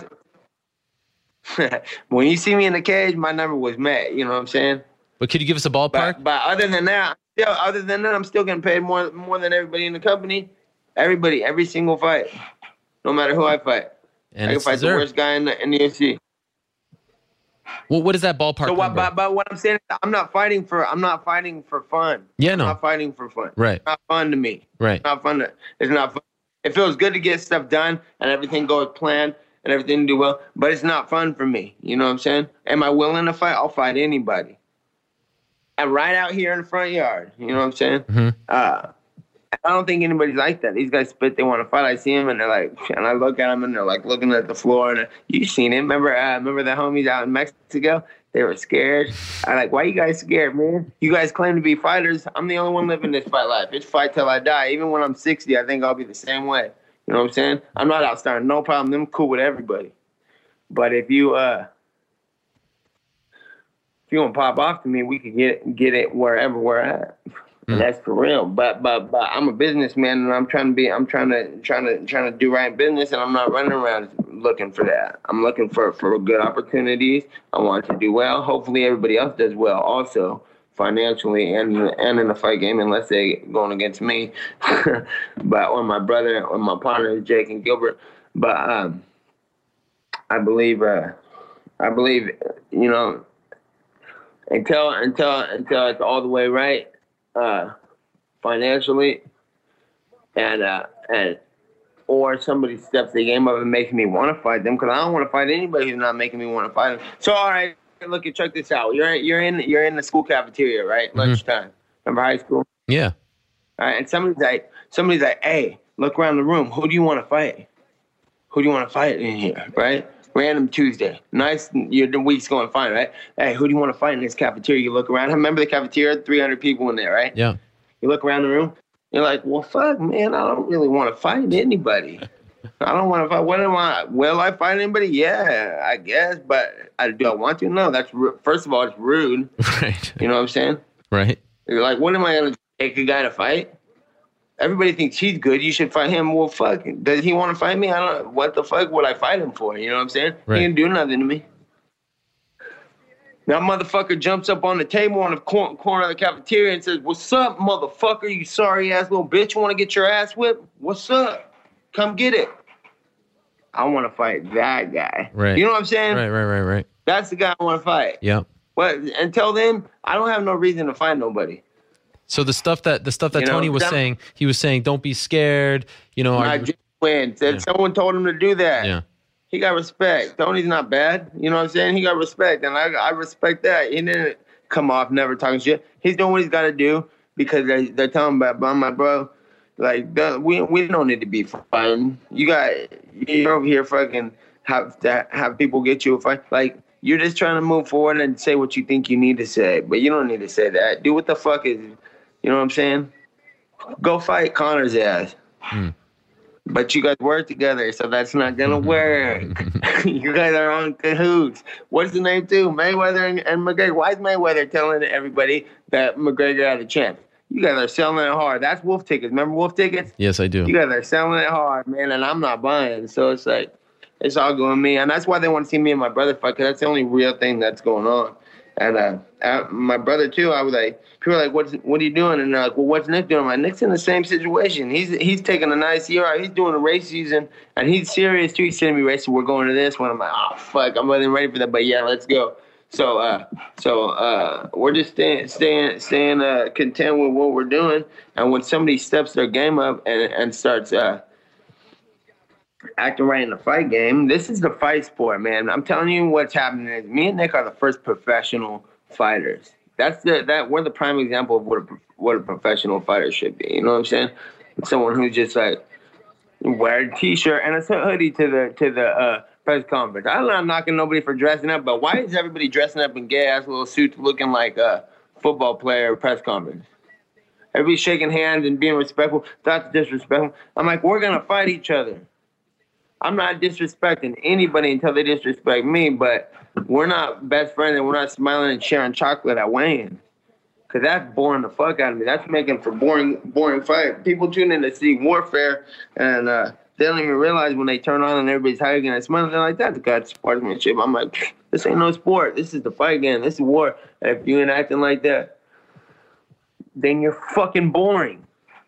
When you see me in the cage, my number was met. You know what I'm saying?
But could you give us a ballpark?
But, but other than that, still, other than that, I'm still getting paid more more than everybody in the company. Everybody, every single fight, no matter who I fight.
And
I can
it's
fight
deserved.
the worst guy in the in the U F C.
Well, what is that ballpark
So what?
number?
But, but what I'm saying is, I'm not fighting for. I'm not fighting for fun.
Yeah,
I'm
no.
not fighting for fun.
Right.
It's not fun to me.
Right.
It's not fun. To, it's not fun. It feels good to get stuff done and everything goes planned and everything do well, but it's not fun for me. You know what I'm saying? Am I willing to fight? I'll fight anybody. And right out here in the front yard. You know what I'm saying?
Mm-hmm.
Uh, I don't think anybody's like that. These guys spit, they want to fight. I see them and they're like, and I look at them and they're like looking at the floor. And you've seen it. Remember, uh, remember the homies out in Mexico? They were scared. I'm like, why you guys scared, man? You guys claim to be fighters. I'm the only one living this fight life. It's fight till I die. Even when I'm sixty, I think I'll be the same way. You know what I'm saying? I'm not out starting. No problem. I'm cool with everybody. But if you uh, if you want to pop off to me, we could get get it wherever we're at. And that's for real. But but but I'm a businessman and I'm trying to be I'm trying to trying to trying to do right business, and I'm not running around looking for that. I'm looking for, for good opportunities. I want to do well. Hopefully everybody else does well also, financially and and in the fight game, unless they going against me. But or my brother or my partner Jake and Gilbert. But um I believe uh I believe you know until until until it's all the way right. Uh, financially, and uh, and or somebody steps the game up and makes me want to fight them, because I don't want to fight anybody who's not making me want to fight them. So all right, look, check this out. You're you're in you're in the school cafeteria, right? Mm-hmm. Lunchtime. Remember high school?
Yeah.
All right, and somebody's like somebody's like, hey, look around the room. Who do you want to fight? Who do you want to fight in here? Right? Random Tuesday. Nice. Your the week's going fine, right? Hey, who do you want to fight in this cafeteria? You look around. Remember the cafeteria? three hundred people in there, right?
Yeah.
You look around the room, you're like, well, fuck, man, I don't really want to fight anybody. I don't want to fight. What am I? Will I fight anybody? Yeah, I guess. But I, do I want to? No. That's first of all, it's rude.
Right.
You know what I'm saying?
Right.
You're like, what am I going to take a guy to fight? Everybody thinks he's good. You should fight him. Well, fuck. Does he want to fight me? I don't know. What the fuck would I fight him for? You know what I'm saying?
Right.
He didn't do nothing to me. That motherfucker jumps up on the table on the cor- corner of the cafeteria and says, what's up, motherfucker? You sorry-ass little bitch. You want to get your ass whipped? What's up? Come get it. I want to fight that guy.
Right.
You know what I'm saying?
Right, right, right, right.
That's the guy I want to fight.
Yeah.
But until then, I don't have no reason to fight nobody.
So the stuff that the stuff that
You know,
Tony was
that-
saying, he was saying, don't be scared. You know,
I
I,
just win. Said
Yeah.
someone told him to do that.
yeah.
He got respect. Tony's not bad. You know what I'm saying? He got respect, and I I respect that. He didn't come off never talking shit. He's doing what he's got to do because they, they're telling him about, about my bro. Like, the, we we don't need to be fighting. You got, you're over here fucking have to have people get you a fight. Like, you're just trying to move forward and say what you think you need to say, but you don't need to say that. Do what the fuck is, you know what I'm saying? Go fight Connor's ass.
Mm.
But you guys work together, so that's not gonna work. You guys are on cahoots. What's the name too? Mayweather and, and McGregor. Why is Mayweather telling everybody that McGregor had a chance? You guys are selling it hard. That's Wolf tickets. Remember Wolf tickets?
Yes, I do.
You guys are selling it hard, man, and I'm not buying. So it's like, it's all going me. And that's why they want to see me and my brother fight, because that's the only real thing that's going on. And uh, uh, my brother, too, I was like, people are like, What's, what are you doing? And they're like, well, what's Nick doing? I'm like, Nick's in the same situation. He's he's taking a nice year out. He's doing a race season, and he's serious, too. He's sending me racing. We're going to this one. I'm like, oh, fuck, I'm not even ready for that. But, yeah, let's go. So, uh, so uh, we're just staying, staying, staying uh, content with what we're doing. And when somebody steps their game up and and starts uh, acting right in the fight game, this is the fight sport, man. I'm telling you, what's happening is me and Nick are the first professional fighters. That's the that we're the prime example of what a what a professional fighter should be. You know what I'm saying? Someone who's just like wear a t-shirt and a hoodie to the to the. Uh, press conference. I'm not knocking nobody for dressing up, but why is everybody dressing up in gay-ass little suits looking like a football player press conference? Everybody's shaking hands and being respectful. That's disrespectful. I'm like, we're going to fight each other. I'm not disrespecting anybody until they disrespect me, but we're not best friends and we're not smiling and sharing chocolate at weigh-in. Because that's boring the fuck out of me. That's making for boring, boring fight. People tune in to see warfare and, uh, they don't even realize when they turn on and everybody's hugging and smiling. They're like, that's God's sportsmanship. I'm like, this ain't no sport. This is the fight game. This is war. And if you ain't acting like that, then you're fucking boring.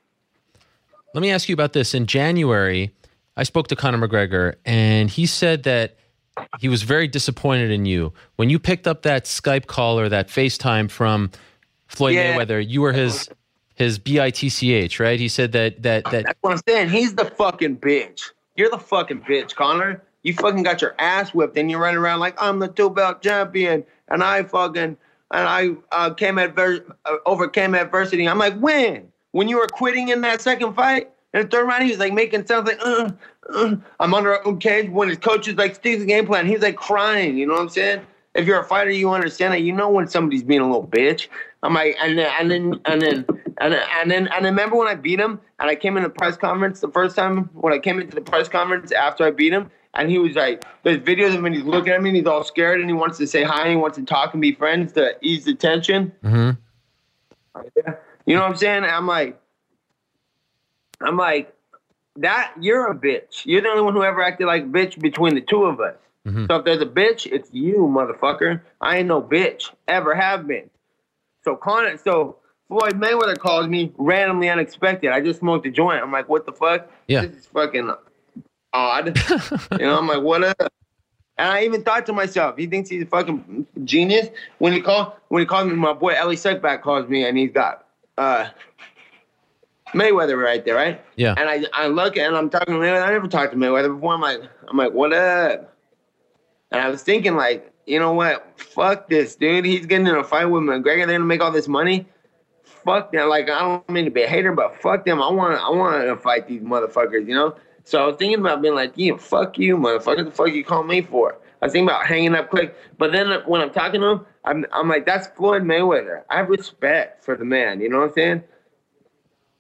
Let me ask you about this. In January, I spoke to Conor McGregor, and he said that he was very disappointed in you. When you picked up that Skype call or that FaceTime from Floyd
Yeah.
Mayweather, you were his his B I T C H, right? He said that that that
That's what I'm saying. He's the fucking bitch. You're the fucking bitch, Conor. You fucking got your ass whipped and you're running around like, I'm the two-belt champion and I fucking, and I uh, came adver- uh, overcame adversity. I'm like, when? When you were quitting in that second fight? In the third round, he was like making sounds like, uh, uh. I'm under a cage. When his coach is like, Steve's game plan, he's like crying. You know what I'm saying? If you're a fighter, you understand that. You know when somebody's being a little bitch. I'm like, and then, and then, and then, and then, and then, and then remember when I beat him and I came in the press conference the first time when I came into the press conference after I beat him, and he was like, there's videos of him and he's looking at me and he's all scared and he wants to say hi and he wants to talk and be friends to ease the tension.
mm-hmm.
You know what I'm saying? I'm like, I'm like, that, you're a bitch. You're the only one who ever acted like a bitch between the two of us.
Mm-hmm.
So if there's a bitch, it's you, motherfucker. I ain't no bitch. Ever have been. So Conor, so Floyd Mayweather calls me randomly unexpected. I just smoked a joint. I'm like, what the fuck?
Yeah.
This is fucking odd. You know, I'm like, what up? And I even thought to myself, he thinks he's a fucking genius. When he called, when he calls me, my boy Ellie Suckback calls me, and he's got uh, Mayweather right there, right?
Yeah.
And I, I look and I'm talking to Mayweather. I never talked to Mayweather before. I'm like, I'm like, what up? And I was thinking, like, you know what? Fuck this, dude. He's getting in a fight with McGregor. They're gonna make all this money. Fuck them. Like, I don't mean to be a hater, but fuck them. I want, I want to fight these motherfuckers. You know. So I was thinking about being like, yeah, fuck you, motherfucker. What the fuck you call me for? I was thinking about hanging up quick. But then when I'm talking to him, I'm, I'm like, that's Floyd Mayweather. I have respect for the man. You know what I'm saying?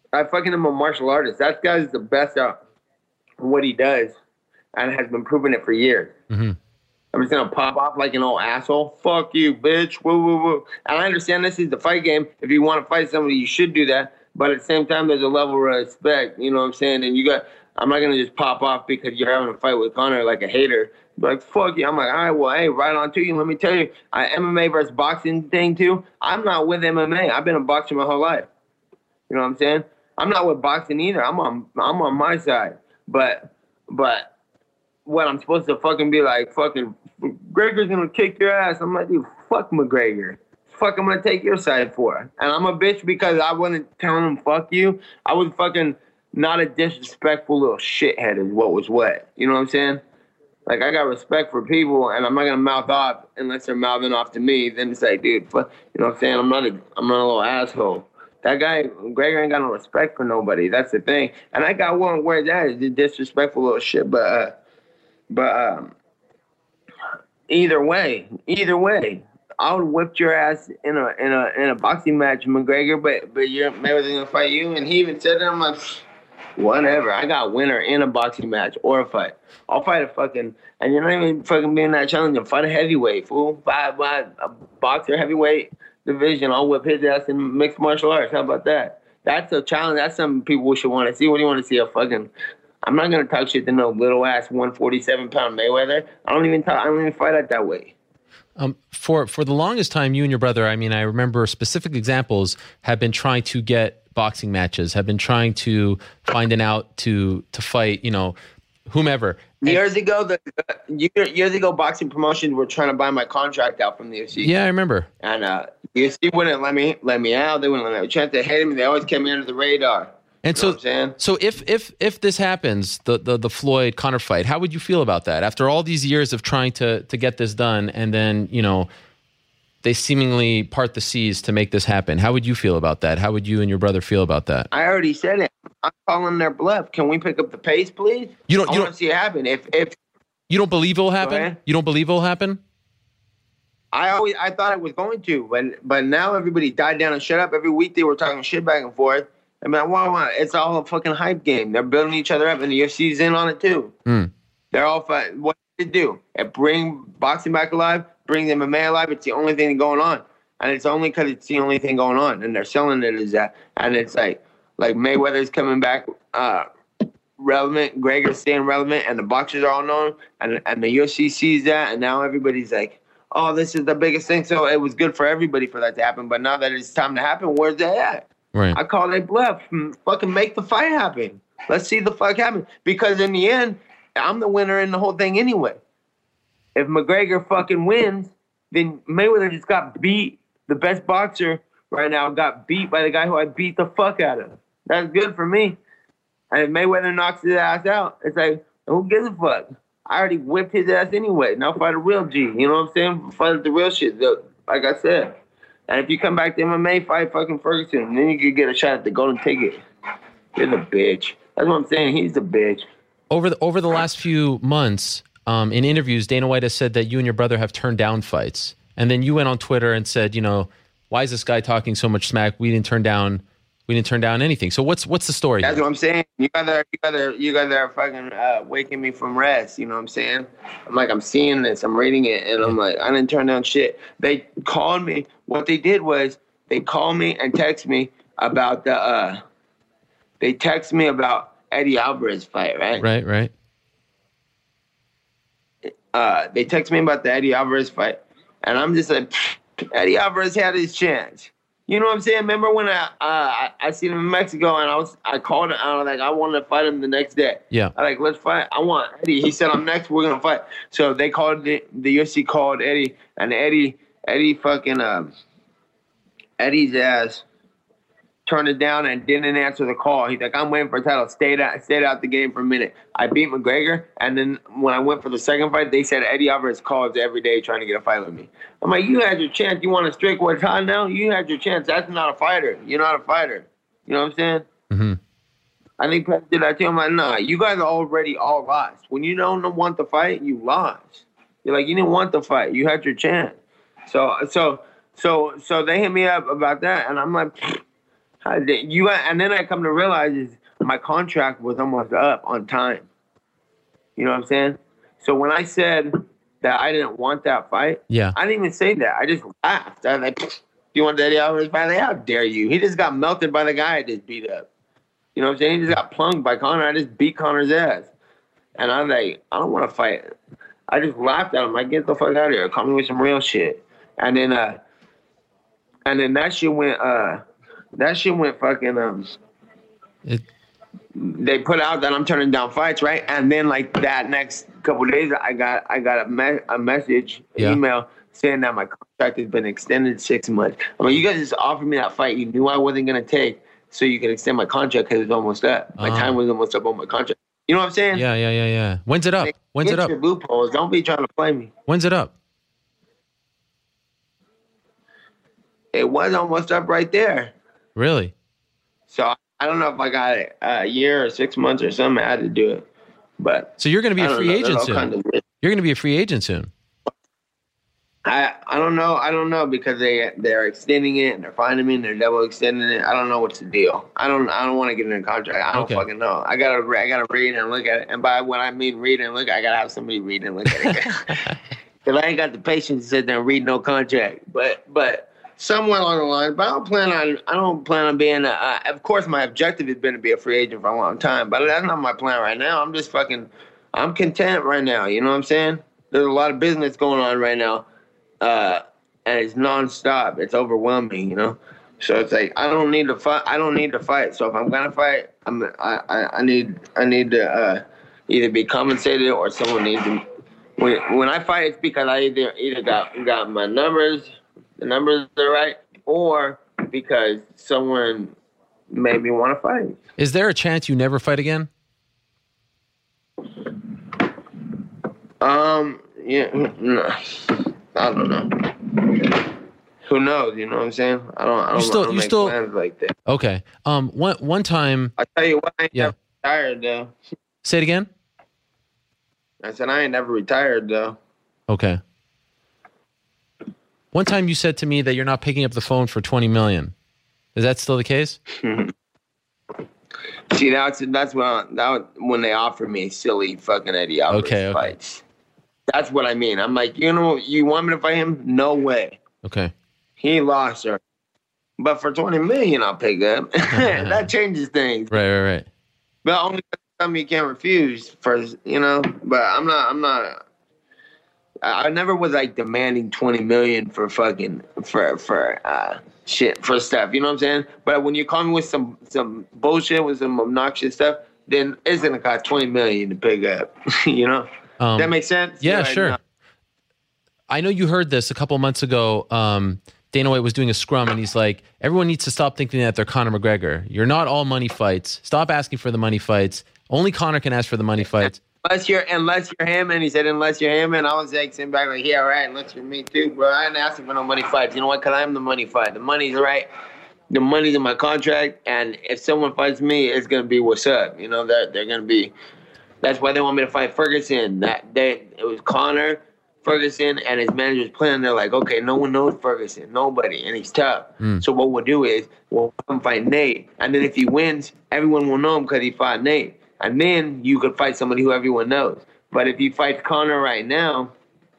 I fucking am a martial artist. That guy's the best at what he does and has been proving it for years.
Mm-hmm.
I'm just gonna pop off like an old asshole. Fuck you, bitch. Woo, woo, woo. And I understand this is the fight game. If you want to fight somebody, you should do that. But at the same time, there's a level of respect. You know what I'm saying? And you got, I'm not gonna just pop off because you're having a fight with Conor like a hater. But like, fuck you. I'm like, all right, well, hey, right on to you. Let me tell you, I M M A versus boxing thing too. I'm not with M M A. I've been a boxer my whole life. You know what I'm saying? I'm not with boxing either. I'm on, I'm on my side. But, but. What I'm supposed to fucking be like, fucking McGregor's gonna kick your ass. I'm like, dude, fuck McGregor. Fuck, I'm gonna take your side for. And I'm a bitch because I wasn't telling him fuck you. I was fucking not a disrespectful little shithead is what was what. You know what I'm saying? Like, I got respect for people, and I'm not gonna mouth off unless they're mouthing off to me. Then it's like, dude, fuck, you know what I'm saying? I'm not a, I'm not a little asshole. That guy, McGregor, ain't got no respect for nobody. That's the thing. And I got one where that is the disrespectful little shit, but. Uh, But um, either way, either way, I would whip your ass in a in a in a boxing match, McGregor. But but you're Mayweather's gonna fight you, and he even said that. I'm like, whatever. I got winner in a boxing match or a fight. I'll fight a fucking, and you're not even fucking being that challenging. Fight a heavyweight, fool. Fight, fight a boxer heavyweight division. I'll whip his ass in mixed martial arts. How about that? That's a challenge. That's something people should want to see. What do you want to see? A fucking. I'm not gonna talk shit to no little ass one forty-seven pound Mayweather. I don't even talk. I don't even fight out that way.
Um, for for the longest time, you and your brother, I mean, I remember specific examples, have been trying to get boxing matches, have been trying to find an out to to fight, you know, whomever. And
years ago, the uh, year, years ago, boxing promotions were trying to buy my contract out from the U F C.
Yeah, I remember.
And uh, U F C wouldn't let me let me out. They wouldn't let me. Tried to hate me. They always kept me under the radar.
And
you know
so,
what I'm saying?
so if if if this happens, the, the the Floyd Conor fight, how would you feel about that? After all these years of trying to to get this done, and then you know they seemingly part the seas to make this happen, how would you feel about that? How would you and your brother feel about that?
I already said it. I'm calling their bluff. Can we pick up the pace, please?
You don't.
I
You
want
don't
to see it happen. If if
you don't believe it'll happen.
ahead.
You don't believe it'll happen.
I always I thought it was going to, but but now everybody died down and shut up. Every week they were talking shit back and forth. I mean, why, why? It's all a fucking hype game. They're building each other up, and the U F C's in on it too.
Mm.
They're all fight. What do they do? It bring boxing back alive, bring M M A alive. It's the only thing going on, and it's only because it's the only thing going on, and they're selling it as that. And it's like, like Mayweather's coming back uh, relevant, Gregor's staying relevant, and the boxers are all known, and and the U F C sees that, and now everybody's like, oh, this is the biggest thing. So it was good for everybody for that to happen. But now that it's time to happen, where's that at?
Right.
I call it bluff. Fucking make the fight happen. Let's see the fuck happen. Because in the end, I'm the winner in the whole thing anyway. If McGregor fucking wins, then Mayweather just got beat. The best boxer right now got beat by the guy who I beat the fuck out of. That's good for me. And if Mayweather knocks his ass out, it's like, who gives a fuck? I already whipped his ass anyway. Now fight a real G. You know what I'm saying? Fight the real shit. Like I said. And if you come back to M M A, fight fucking Ferguson. Then you could get a shot at the golden ticket. You're the bitch. That's what I'm saying. He's the bitch.
Over the over the last few months, um, in interviews, Dana White has said that you and your brother have turned down fights. And then you went on Twitter and said, you know, why is this guy talking so much smack? We didn't turn down we didn't turn down anything. So what's what's the story?
That's
here?
what I'm saying. You guys are you guys are you guys are fucking uh, waking me from rest. You know what I'm saying? I'm like, I'm seeing this, I'm reading it, and I'm like, I didn't turn down shit. They called me. What they did was they called me and text me about the uh they text me about Eddie Alvarez fight, right?
Right, right.
Uh they text me about the Eddie Alvarez fight. And I'm just like, Eddie Alvarez had his chance. You know what I'm saying? Remember when I uh, I, I seen him in Mexico and I was I called him. I was like, I wanted to fight him the next day.
Yeah.
I like, let's fight. I want Eddie. He said, I'm next. We're gonna fight. So they called the, the U F C called Eddie, and Eddie Eddie fucking um Eddie's ass turned it down and didn't answer the call. He's like, I'm waiting for a title. Stayed out, stayed out the game for a minute. I beat McGregor, and then when I went for the second fight, they said Eddie Alvarez calls every day trying to get a fight with me. I'm like, you had your chance. You want to strike what's hot now? You had your chance. That's not a fighter. You're not a fighter. You know what I'm saying?
Mm-hmm.
I think Pep did that too. I'm like, nah, you guys are already all lost. When you don't want the fight, you lost. You're like, you didn't want the fight. You had your chance. So, so, so, so they hit me up about that, and I'm like, I did, you and then I come to realize is my contract was almost up on time. You know what I'm saying? So when I said that I didn't want that fight,
yeah,
I didn't even say that. I just laughed. I was like, "Do you want Eddie Alvarez fight? Like, how dare you? He just got melted by the guy I just beat up. You know what I'm saying? He just got plunked by Conor. I just beat Conor's ass. And I was like, I don't want to fight. I just laughed at him. Like, get the fuck out of here. Come with some real shit. And then, uh, and then that shit went, uh, that shit went fucking, um,
it,
they put out that I'm turning down fights, right? And then, like, that next couple of days, I got, I got a, me- a message, an
yeah.
email saying that my contract has been extended six months. I mean, you guys just offered me that fight you knew I wasn't going to take so you could extend my contract because it's almost up. My
uh-huh.
time was almost up on my contract. You know what I'm saying?
Yeah, yeah, yeah, yeah. When's it up?
Like,
When's it up?
Your loopholes. Don't be trying to play me.
When's it up?
It was almost up right there.
Really?
So I don't know if I got it a year or six months or something. I had to do it. But
so you're going to be a free
know.
agent soon. Kind of you're going to be a free agent soon.
I I don't know. I don't know because they they're extending it and they're finding me and they're double extending it. I don't know what's the deal. I don't I don't want to get in a contract. I don't okay. fucking know. I gotta I gotta read and look at it. And by what I mean read and look, I gotta have somebody read and look at it. Because I ain't got the patience to sit there and read no contract. But but somewhere along the line. But I don't plan on I don't plan on being. A, uh, of course, my objective has been to be a free agent for a long time. But that's not my plan right now. I'm just fucking. I'm content right now. You know what I'm saying? There's a lot of business going on right now. Uh, and it's nonstop. It's overwhelming, you know. So it's like I don't need to fight. I don't need to fight. So if I'm gonna fight, I'm. I. I, I need. I need to uh, either be compensated or someone needs to. When when I fight, it's because I either either got got my numbers, the numbers are right, or because someone made me want to fight.
Is there a chance you never fight again?
Um. Yeah. No. I don't know. Who knows? You know what I'm saying? I don't. I don't,
you still,
I don't
you
make
still,
plans like that.
Okay. Um. One one time.
I tell you what, I ain't
yeah.
never retired though.
Say it again.
I said I ain't never retired though.
Okay. One time you said to me that you're not picking up the phone for twenty million. Is that still the case?
See, that's that's when that when they offered me silly fucking Eddie Alvarez
okay, okay.
fights. That's what I mean. I'm like, you know, you want me to fight him? No way.
Okay.
He lost her. But for twenty million, I'll pick up. That changes things.
Right, right, right.
But only something you can't refuse for, you know. But I'm not, I'm not, I never was like demanding twenty million for fucking, for, for, uh, shit, for stuff. You know what I'm saying? But when you call me with some, some bullshit, with some obnoxious stuff, then it's going to cost twenty million to pick up, you know? Um, that makes sense?
Yeah,
yeah
sure. I know you heard this a couple months ago. Um, Dana White was doing a scrum, and he's like, everyone needs to stop thinking that they're Conor McGregor. You're not all money fights. Stop asking for the money fights. Only Conor can ask for the money fights.
Unless you're, unless you're him, and he said, unless you're him, and I was like, sitting back like, yeah, all right, unless you're me too, bro. I ain't asking for no money fights. You know what? Because I'm the money fight. The money's right. The money's in my contract, and if someone fights me, it's going to be what's up. You know, they're, they're going to be... That's why they want me to fight Ferguson. That they, it was Conor, Ferguson, and his manager's plan. They're like, okay, no one knows Ferguson, nobody, and he's tough. Mm. So what we'll do is we'll have him fight Nate, and then if he wins, everyone will know him because he fought Nate, and then you could fight somebody who everyone knows. But if he fights Conor right now,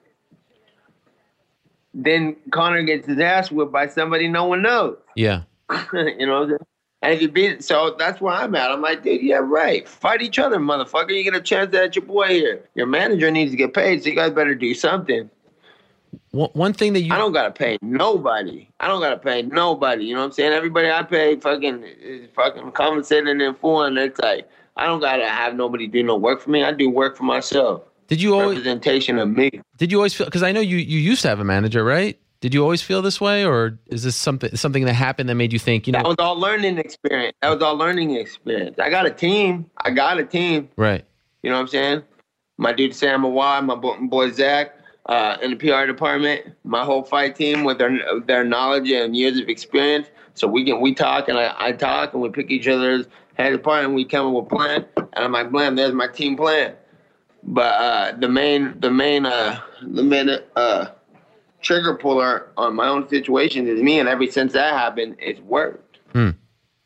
then Conor gets his ass whipped by somebody no one knows.
Yeah,
you know. And if you beat, so that's where I'm at. I'm like, dude, yeah, right. Fight each other, motherfucker. You get a chance at your boy here. Your manager needs to get paid, so you guys better do something.
One, one thing that you...
I don't got to pay nobody. I don't got to pay nobody. You know what I'm saying? Everybody I pay fucking is fucking compensating in full, and it's like, I don't got to have nobody do no work for me. I do work for myself.
Did you always...
Representation of me.
Did you always feel... Because I know you, you used to have a manager, right? Did you always feel this way, or is this something something that happened that made you think, you know...
That was all learning experience. That was all learning experience. I got a team. I got a team.
Right.
You know what I'm saying? My dude Sam Awad, my boy, boy Zach, uh, in the P R department, my whole fight team with their their knowledge and years of experience. So we can we talk and I, I talk and we pick each other's heads apart and we come up with a plan. And I'm like, blam, there's my team plan. But uh, the main the main uh, the main uh. trigger puller on my own situation is me, and ever since that happened, it's worked.
Hmm.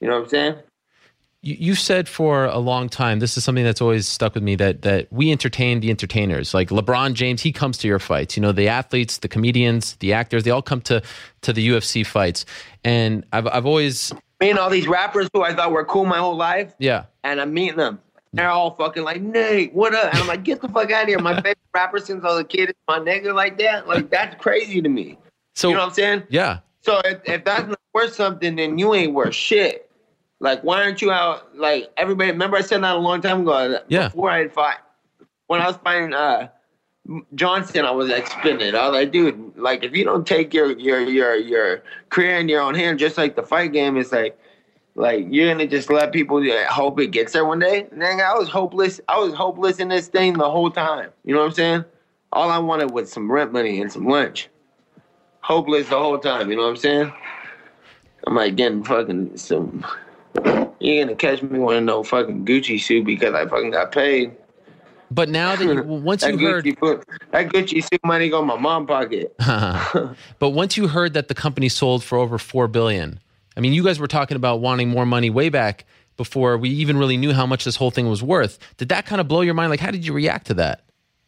You know what I'm saying?
You, you've said for a long time, this is something that's always stuck with me, that that we entertain the entertainers. Like LeBron James, he comes to your fights. You know, the athletes, the comedians, the actors, they all come to, to the U F C fights. And I've I've always...
Me and all these rappers who I thought were cool my whole life.
Yeah.
And I'm meeting them. They're all fucking like, Nate, what up? And I'm like, get the fuck out of here. My favorite rapper since I was a kid is my nigga like that. Like, that's crazy to me.
So,
you know what I'm saying?
Yeah.
So if, if that's not worth something, then you ain't worth shit. Like, why aren't you out? Like, everybody, remember I said that a long time ago.
Yeah.
Before I had fought, when I was fighting uh, Johnson, I was like spinning. I was like, dude, like, if you don't take your your your your career in your own hand, just like the fight game, it's like, like you're gonna just let people hope it gets there one day. And then I was hopeless. I was hopeless in this thing the whole time. You know what I'm saying? All I wanted was some rent money and some lunch. Hopeless the whole time. You know what I'm saying? I'm like getting fucking some. You ain't gonna catch me wearing no fucking Gucci suit because I fucking got paid.
But now that you, once
that
you
Gucci
heard
foot, that Gucci suit money go in my mom pocket.
But once you heard that the company sold for over four billion dollars, I mean, you guys were talking about wanting more money way back before we even really knew how much this whole thing was worth. Did that kind of blow your mind? Like, how did you react to that?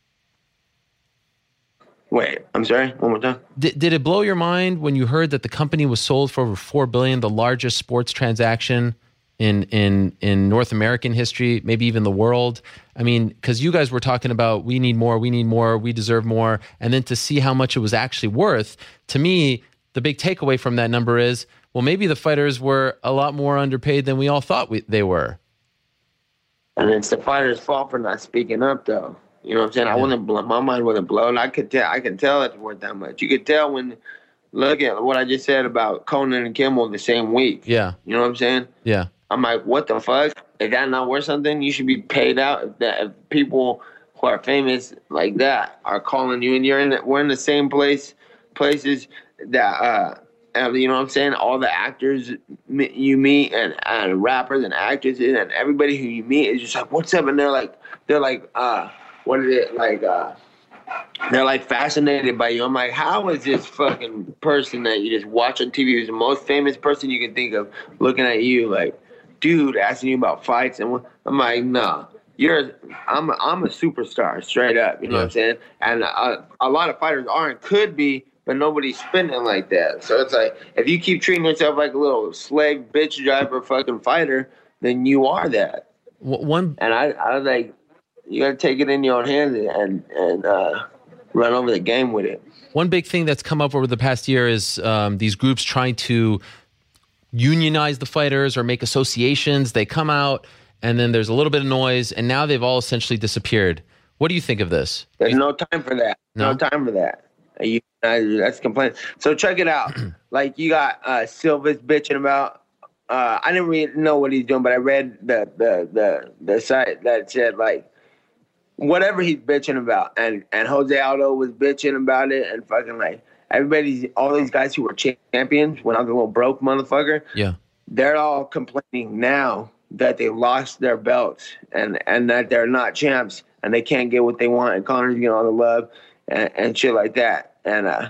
Wait, I'm sorry. One more time.
Did, did it blow your mind when you heard that the company was sold for over four billion dollars, the largest sports transaction in in in North American history, maybe even the world? I mean, because you guys were talking about we need more, we need more, we deserve more, and then to see how much it was actually worth, to me, the big takeaway from that number is, well, maybe the fighters were a lot more underpaid than we all thought we, they were.
And it's the fighters' fault for not speaking up, though. You know what I'm saying? I wasn't blown. My mind wasn't blown. I could tell. I can tell it's worth that much. You could tell when, look at what I just said about Conan and Kimmel the same week.
Yeah.
You know what I'm saying?
Yeah.
I'm like, what the fuck? Is that not worth something? You should be paid out. If, that, if people who are famous like that are calling you, and you're in, the, we're in the same place, places that. uh And, you know what I'm saying? All the actors you meet and, and rappers and actresses and everybody who you meet is just like, what's up? And they're like, they're like, uh, what is it? Like, uh, they're like fascinated by you. I'm like, how is this fucking person that you just watch on T V who's the most famous person you can think of looking at you like, dude, asking you about fights? And I'm like, no, you're, I'm, I'm a superstar straight up. You know
yeah.
what I'm saying? And uh, a lot of fighters aren't, could be, but nobody's spending like that. So it's like, if you keep treating yourself like a little slave, bitch driver, fucking fighter, then you are that.
One,
and I, I was like, you got to take it in your own hands and and uh, run over the game with it.
One big thing that's come up over the past year is um, these groups trying to unionize the fighters or make associations. They come out, and then there's a little bit of noise, and now they've all essentially disappeared. What do you think of this?
There's no time for that.
No,
no time for that. You, uh, that's complaint. So check it out. Like you got uh, Silva's bitching about. Uh, I didn't really know what he's doing, but I read the the the the site that said like whatever he's bitching about, and and Jose Aldo was bitching about it, and fucking like everybody's all these guys who were champions when I was a little broke motherfucker.
Yeah,
they're all complaining now that they lost their belts and and that they're not champs and they can't get what they want, and Conor's getting all the love. And, and shit like that. And uh,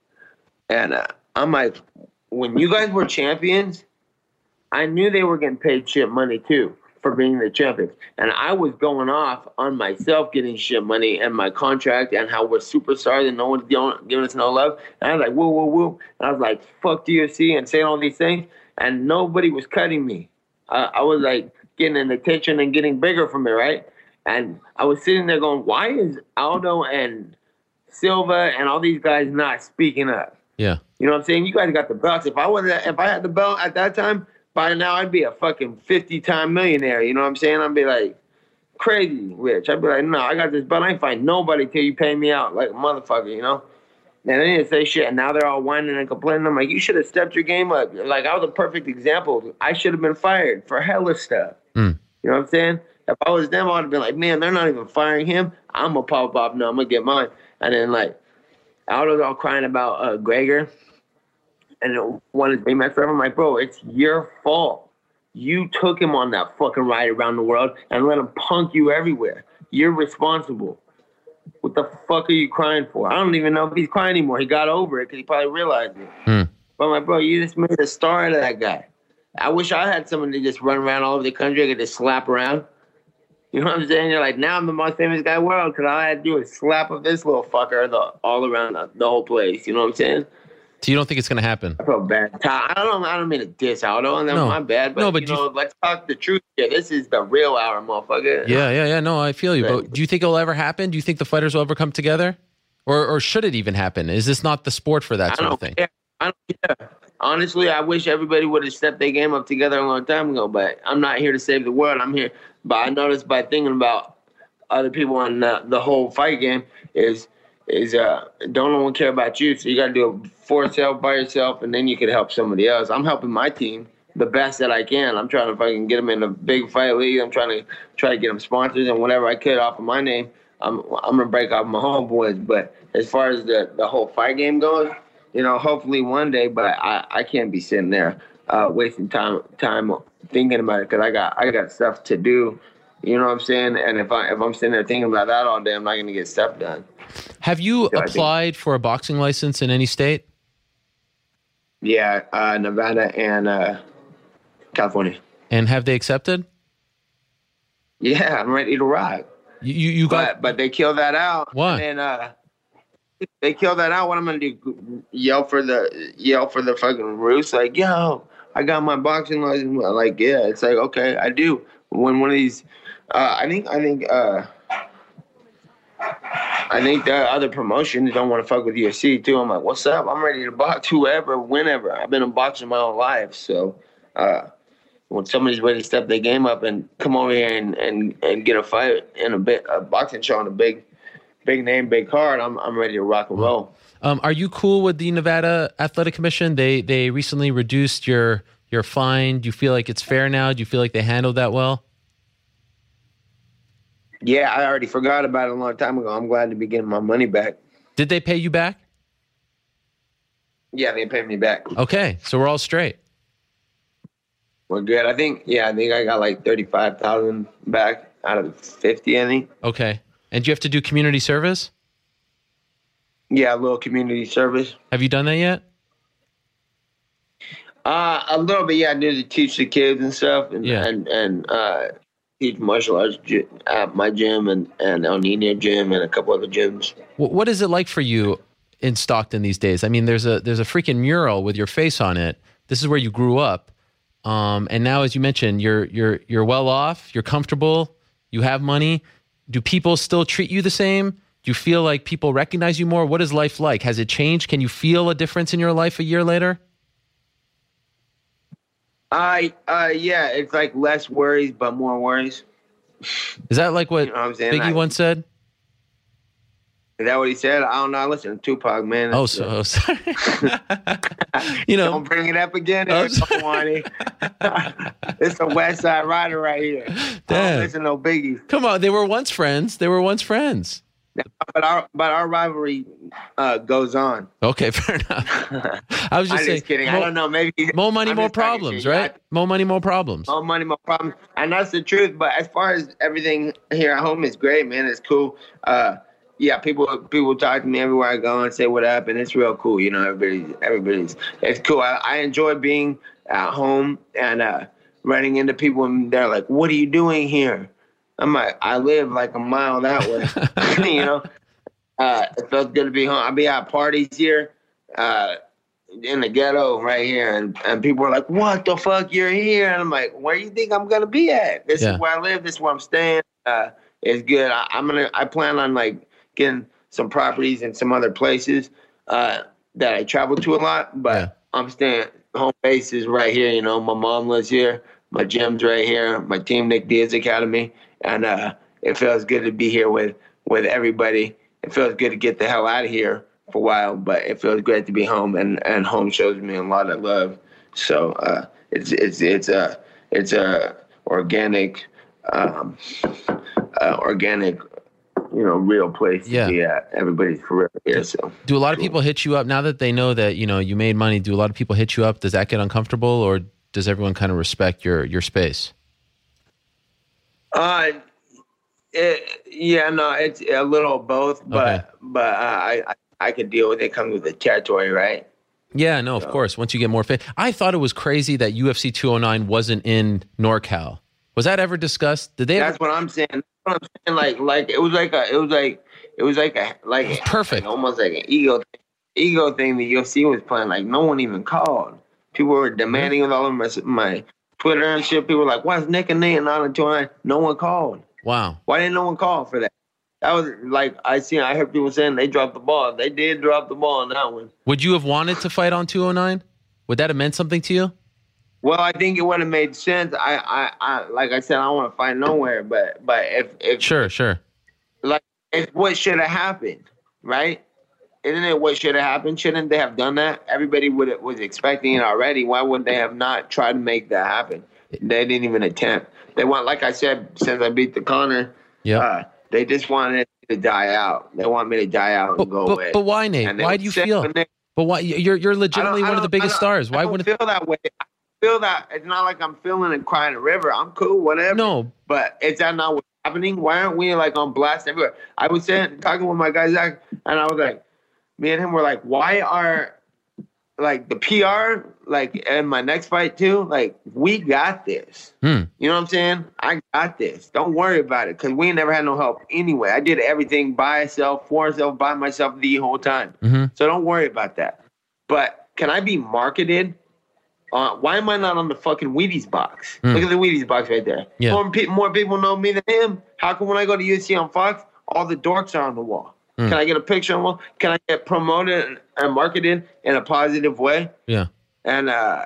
and uh, I'm like, when you guys were champions, I knew they were getting paid shit money too for being the champions. And I was going off on myself getting shit money and my contract and how we're superstars and no one's giving us no love. And I was like, woo, woo, woo. And I was like, fuck the U F C and saying all these things. And nobody was cutting me. I, I was like getting an attention and getting bigger from it, right? And I was sitting there going, why is Aldo and Silva and all these guys not speaking up?
Yeah.
You know what I'm saying? You guys got the belts. If I wasn't, if I had the belt at that time, by now I'd be a fucking fifty-time millionaire. You know what I'm saying? I'd be like crazy rich. I'd be like, no, I got this belt. I ain't find nobody till you pay me out like a motherfucker, you know? And they didn't say shit. And now they're all whining and complaining. I'm like, you should have stepped your game up. Like, I was a perfect example. I should have been fired for hella stuff.
Mm.
You know what I'm saying? If I was them, I would have been like, man, they're not even firing him. I'm going to pop off now. I'm going to get mine. And then, like, Aldo's all crying about uh, Gregor and wanted to be my friend. I'm like, bro, it's your fault. You took him on that fucking ride around the world and let him punk you everywhere. You're responsible. What the fuck are you crying for? I don't even know if he's crying anymore. He got over it because he probably realized it.
Mm.
But I'm like, bro, you just made a star out of that guy. I wish I had someone to just run around all over the country. I could just slap around. You know what I'm saying? You're like, now I'm the most famous guy in the world because all I had to do is slap up this little fucker the, all around the, the whole place. You know what I'm saying?
So you don't think it's going to happen?
I felt bad. I don't I don't mean to diss Aldo, and that's
No.
my bad. But,
No, but
you
do
know,
you-
let's talk the truth here. This is the real hour, motherfucker.
Yeah, yeah, yeah. No, I feel you.
Right.
But do you think it'll ever happen? Do you think the fighters will ever come together? Or or should it even happen? Is this not the sport for that
I
sort
don't
of thing?
care. I don't care. Honestly, I wish everybody would have stepped their game up together a long time ago, but I'm not here to save the world. I'm here. But I noticed by thinking about other people on the, the whole fight game is is uh don't no one care about you, so you got to do it for yourself, by yourself, and then you can help somebody else. I'm helping my team the best that I can. I'm trying to fucking get them in a big fight league. I'm trying to try to get them sponsors and whatever I could off of my name. I'm I'm gonna break off my homeboys. But as far as the, the whole fight game goes, you know, hopefully one day. But I, I can't be sitting there uh, wasting time time thinking about it because I got I got stuff to do. You know what I'm saying? And if I if I'm sitting there thinking about that all day, I'm not gonna get stuff done.
Have you
So I think-
applied for a boxing license in any state?
Yeah, uh, Nevada and uh, California.
And have they accepted?
Yeah, I'm ready to rock.
You you, you got
But but they kill that out.
Why?
And then uh, they kill that out. What I'm gonna do? Yell for the yell for the fucking roost? Like, yo, I got my boxing license. Like, yeah, it's like, okay, I do. When one of these, uh, I think I think uh, I think the other promotions don't want to fuck with U F C too. I'm like, what's up? I'm ready to box whoever, whenever. I've been a boxer my whole life, so. Uh, When somebody's ready to step their game up and come over here and, and, and get a fight in a bit a boxing show on a big big name, big card, I'm I'm ready to rock and roll.
Um, are you cool with the Nevada Athletic Commission? They they recently reduced your your fine. Do you feel like it's fair now? Do you feel like they handled that well?
Yeah, I already forgot about it a long time ago. I'm glad to be getting my money back.
Did they pay you back?
Yeah, they paid me back.
Okay, so we're all straight.
We're good. I think yeah, I think I got like thirty-five thousand back out of fifty, I think.
Okay, and do you have to do community service?
Yeah, a little community service.
Have you done that yet?
Uh, a little bit, yeah. I did to teach the kids and stuff, and
Yeah.
and, and uh, teach martial arts gy- at my gym and and El Nino gym and a couple other gyms.
What, what is it like for you in Stockton these days? I mean, there's a there's a freaking mural with your face on it. This is where you grew up, um, and now, as you mentioned, you're you're you're well off. You're comfortable. You have money. Do people still treat you the same? Do you feel like people recognize you more? What is life like? Has it changed? Can you feel a difference in your life a year later?
I uh yeah, it's like less worries but more worries.
Is that like what
You know what I'm saying?
Biggie
I-
once said?
Is that what he said? I don't know. I listen to Tupac, man.
Oh, so oh, sorry. you know,
Don't bring it up again,
Oh,
Eric Kawani. It's a West Side Rider right here. I
Damn.
don't listen to no Biggie.
come on. They were once friends. They were once friends.
But our but our rivalry uh, goes on.
Okay, fair enough. I was just
I'm
saying.
just kidding. I
More,
don't know. Maybe
more money,
I'm
more
just talking
problems,
shit.
right? More money, more problems.
More money, more problems, and that's the truth. But as far as everything here at home is great, man. It's cool. Uh, yeah, people people talk to me everywhere I go and say what up, and it's real cool. You know, everybody's everybody's it's cool. I, I enjoy being at home and uh, running into people, and they're like, "What are you doing here?" I'm like, "I live like a mile that way," you know. Uh, it feels good to be home. I be at parties here, uh, in the ghetto right here, and, and people are like, "What the fuck, you're here?" And I'm like, "Where do you think I'm gonna be at? This
Yeah.
is where I live. This is where I'm staying. Uh, it's good. I, I'm gonna. I plan on like getting some properties in some other places uh, that I travel to a lot, but
Yeah.
I'm staying. Home base is right here. You know, my mom lives here. My gym's right here. My team, Nick Diaz Academy, and uh, it feels good to be here with with everybody. It feels good to get the hell out of here for a while, but it feels great to be home, and, and home shows me a lot of love. So uh, it's it's it's a it's a organic, um, uh, organic, you know, real place
Yeah.
to be at. Everybody's forever here. So
Do a lot of people hit you up now that they know that, you know, you made money? Do a lot of people hit you up? Does that get uncomfortable, or does everyone kind of respect your your space?
Uh, it, yeah, no, it's a little of both, but
Okay.
but uh, I I I could deal with it. Comes with the territory, right?
Yeah, no, of
So.
course. Once you get more fit. I thought it was crazy that U F C two oh nine wasn't in NorCal. Was that ever discussed? Did they
That's
ever?
what I'm saying. That's what I'm saying. Like, like it was like a, it was like, it was like a, like
It was perfect.
like almost like an ego, thing. ego thing. The U F C was playing. Like, no one even called. People were demanding with all of my, my Twitter and shit. People were like, "Why is Nick and Nate not on two oh nine?" No one called.
Wow.
Why didn't no one call for that? That was like I seen. I heard people saying they dropped the ball. They did drop the ball on that one.
Would you have wanted to fight on two oh nine? Would that have meant something to you?
Well, I think it would have made sense. I, I, I, like I said, I don't want to fight nowhere. But, but if, if
Sure, sure.
like, it's what should have happened, right? Isn't it what should have happened? Shouldn't they have done that? Everybody would have, was expecting it already. Why would they have not tried to make that happen? They didn't even attempt. They want, like I said, since I beat the Conor,
Yeah.
uh, they just wanted to die out. They want me to die out and
But,
go
but,
away.
but why, Nate?
And they
Why
would
do you
say
feel?
when they-
But why? You're you're
I don't-
legitimately
I
one of the
don't-
biggest
I don't-
stars. Why
I don't
wouldn't?
feel that way? I feel that it's not like I'm feeling and crying a river. I'm cool, whatever.
No.
But is that not what's happening? Why aren't we like on blast everywhere? I was saying, talking with my guy Zach, and I was like, me and him were like, why are like the P R like in my next fight too? Like, we got this.
Hmm.
You know what I'm saying? I got this. Don't worry about it, because we ain't never had no help anyway. I did everything by myself, for myself, by myself the whole time.
Mm-hmm.
So don't worry about that. But can I be marketed? Uh, why am I not on the fucking Wheaties box?
Mm.
Look at the Wheaties box right there.
Yeah.
More, pe- more people know me than him. How come when I go to U F C on Fox, all the dorks are on the wall?
Mm.
Can I get a picture on the wall? Can I get promoted and marketed in a positive way?
Yeah.
And, uh,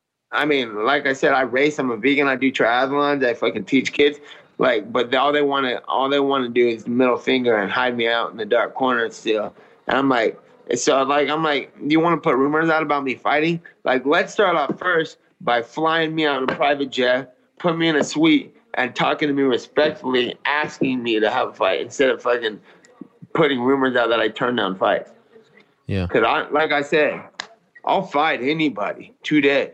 I mean, like I said, I race. I'm a vegan. I do triathlons. I fucking teach kids. Like, but all they want to, all they want to do is middle finger and hide me out in the dark corner still. And I'm like, so like, I'm like, you want to put rumors out about me fighting? Like, let's start off first by flying me on a private jet, put me in a suite, and talking to me respectfully, asking me to have a fight instead of fucking putting rumors out that I turn down fights.
Yeah.
Because I, like I said, I'll fight anybody today.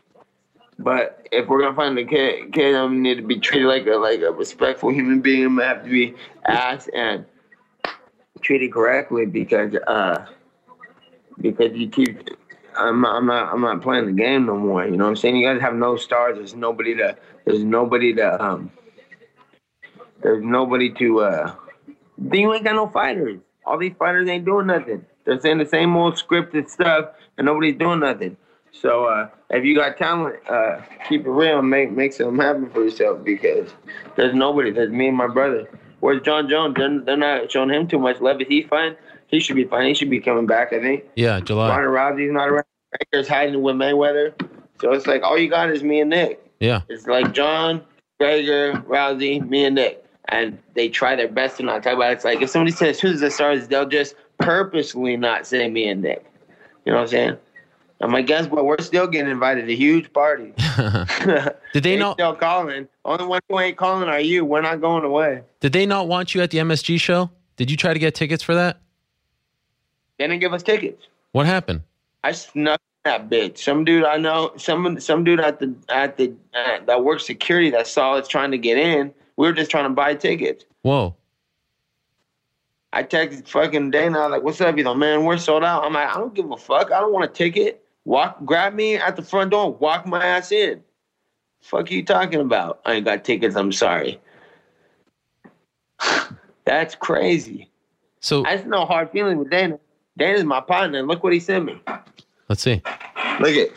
But if we're gonna find a kid, kid, I need to be treated like a like a respectful human being. I'm gonna have to be asked and treated correctly because uh because you keep. I'm I'm not I'm not playing the game no more. You know what I'm saying? You guys have no stars. There's nobody to. There's nobody to. Um. There's nobody to. Uh. Then you ain't got no fighters. All these fighters ain't doing nothing. They're saying the same old scripted stuff, and nobody's doing nothing. So uh, if you got talent, uh, keep it real and make make something happen for yourself, because there's nobody. There's me and my brother. Where's John Jones? They're, they're not showing him too much love. Is he fine? He should be fine. He should be coming back, I think.
Yeah, July.
Ronda Rousey's not around. Baker's hiding with Mayweather. So it's like all you got is me and Nick.
Yeah.
It's like John, Gregor, Rousey, me and Nick. And they try their best to not talk about it. It's like if somebody says who's the stars, they'll just purposely not say me and Nick. You know what I'm saying? I'm like, guess what? We're still getting invited to huge parties.
Did they not?
Still calling. Only one who ain't calling are you. We're not going away.
Did they not want you at the M S G show? Did you try to get tickets for that?
They didn't give us tickets.
What happened?
I snuck that bitch. Some dude I know, some some dude at the at the uh, that works security that saw us trying to get in. We were just trying to buy tickets.
Whoa.
I texted fucking Dana, like, what's up? He's like, man, we're sold out. I'm like, I don't give a fuck. I don't want a ticket. Walk, grab me at the front door, walk my ass in. Fuck you talking about? I ain't got tickets. I'm sorry. That's crazy.
So
I just no hard feelings with Dana. Dana's my partner. Look what he sent me.
let's see.
Look it.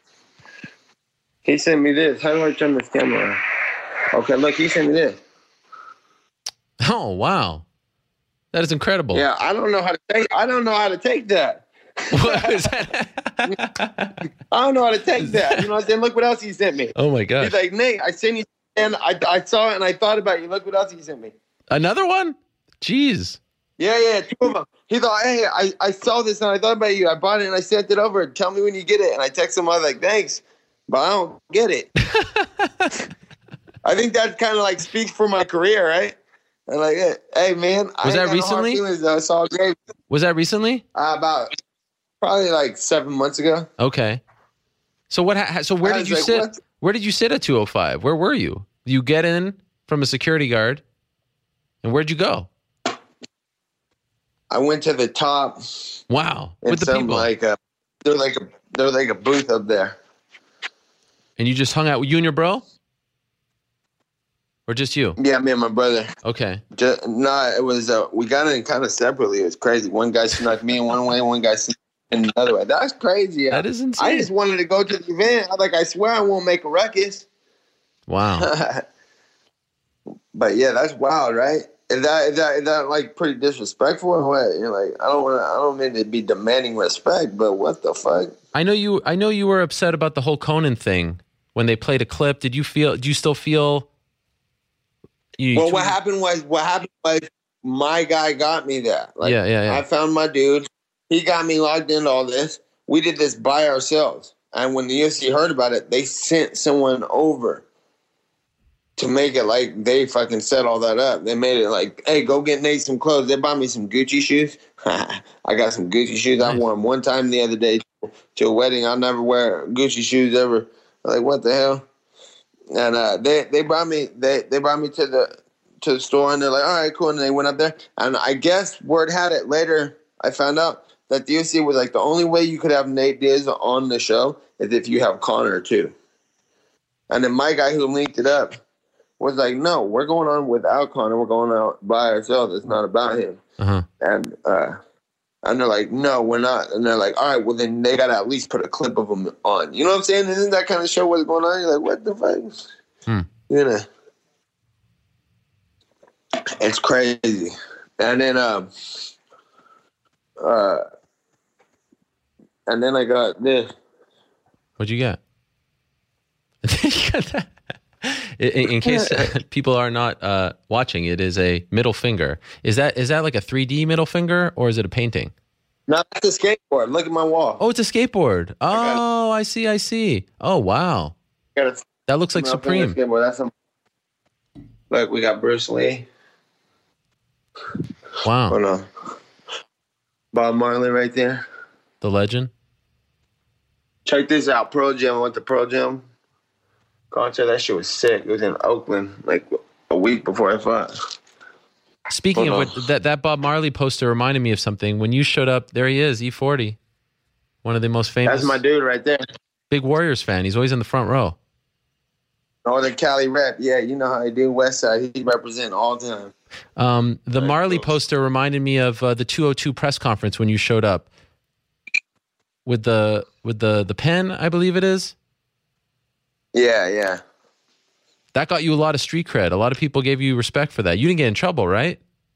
He sent me this. How do I turn this camera on? Okay, look, he sent me this.
Oh wow, that is incredible.
Yeah, I don't know how to take. I don't know how to take that.
What is that?
I don't know how to take that. You know what I'm saying? Look what else he sent me.
Oh my gosh.
He's like, Nate, I sent you, and I, I saw it, and I thought about you. Look what else he sent me.
Another one? Jeez.
Yeah, yeah, two of them. He thought, hey, I, I saw this, and I thought about you. I bought it, and I sent it over. Tell me when you get it. And I texted him. I was like, thanks, but I don't get it. I think that kind of like speaks for my career, right? And like, hey, man. I
Was that
ain't got no hard
recently?
feelings, though. It's all great.
Was that recently?
Uh, about probably like seven months ago.
Okay. So what? Ha- so where
I
did
was
you
like,
sit?
what?
Where did you sit at two oh five? Where were you? You get in from a security guard, and where'd you go?
I went to the top.
Wow,
And
with the
some
people.
like, uh, they're like a they're like a booth up there.
And you just hung out with you and your bro? Or just you?
Yeah, me and my brother.
Okay.
Just, nah, it was uh, we got in kind of separately. It was crazy. One guy snuck me in one way, one guy snuck in another way. That's crazy.
That is insane.
I just wanted to go to the event. I like I swear I won't make a ruckus.
Wow.
But yeah, that's wild, right? Is that is that is that like pretty disrespectful or what? You're like, I don't want to. I don't mean to be demanding respect, but what the fuck?
I know you. I know you were upset about the whole Conan thing when they played a clip. Did you feel? Do you still feel? You,
Well, what happened was what happened was my guy got me there. Like,
Yeah, yeah, yeah.
I found my dude. He got me logged into all this. We did this by ourselves, and when the U F C heard about it, they sent someone over to make it like they fucking set all that up. They made it like, hey, go get Nate some clothes. They bought me some Gucci shoes. I got some Gucci shoes.
Nice.
I wore them one time the other day to a wedding. I'll never wear Gucci shoes ever. Like, what the hell? And uh, they they brought me they, they brought me to the to the store, and they're like, all right, cool. And they went up there, and I guess word had it later. I found out that the U F C was like the only way you could have Nate Diaz on the show is if you have Conor too. And then my guy who linked it up was like, no, we're going on without Conor. We're going out by ourselves. It's not about him.
Uh-huh.
And uh, and they're like, no, we're not. And they're like, all right, well then they got to at least put a clip of him on. You know what I'm saying? Isn't that kind of show what's going on? You're like, what the fuck?
Hmm.
You know. It's crazy. And then um uh and then I got this.
What'd you get? You got that? In, in case people are not uh, watching, it is a middle finger. Is that is that like a three D middle finger, or is it a painting?
No, that's a skateboard. Look at my wall.
Oh, it's a skateboard. Oh, I see, I see. Oh, wow.
That
looks like Supreme.
That's some, look, we got Bruce Lee.
Wow.
Hold on. Bob Marley right there.
The legend.
Check this out. Pearl Jam. I went to Pearl Jam concert. That shit was sick. It was in Oakland like a week before I fought.
Speaking
Hold
of what, that, that Bob Marley poster reminded me of something. When you showed up, there he is, E forty. One of the most famous.
That's my dude right there.
Big Warriors fan. He's always in the front row.
Northern Cali rep. Yeah, you know how he do West Side. He represent all the time.
Um, the
Very
Marley
cool.
poster reminded me of uh, the two oh two press conference when you showed up with the with the the pen, I believe it is.
Yeah, yeah.
That got you a lot of street cred. A lot of people gave you respect for that. You didn't get in trouble, right?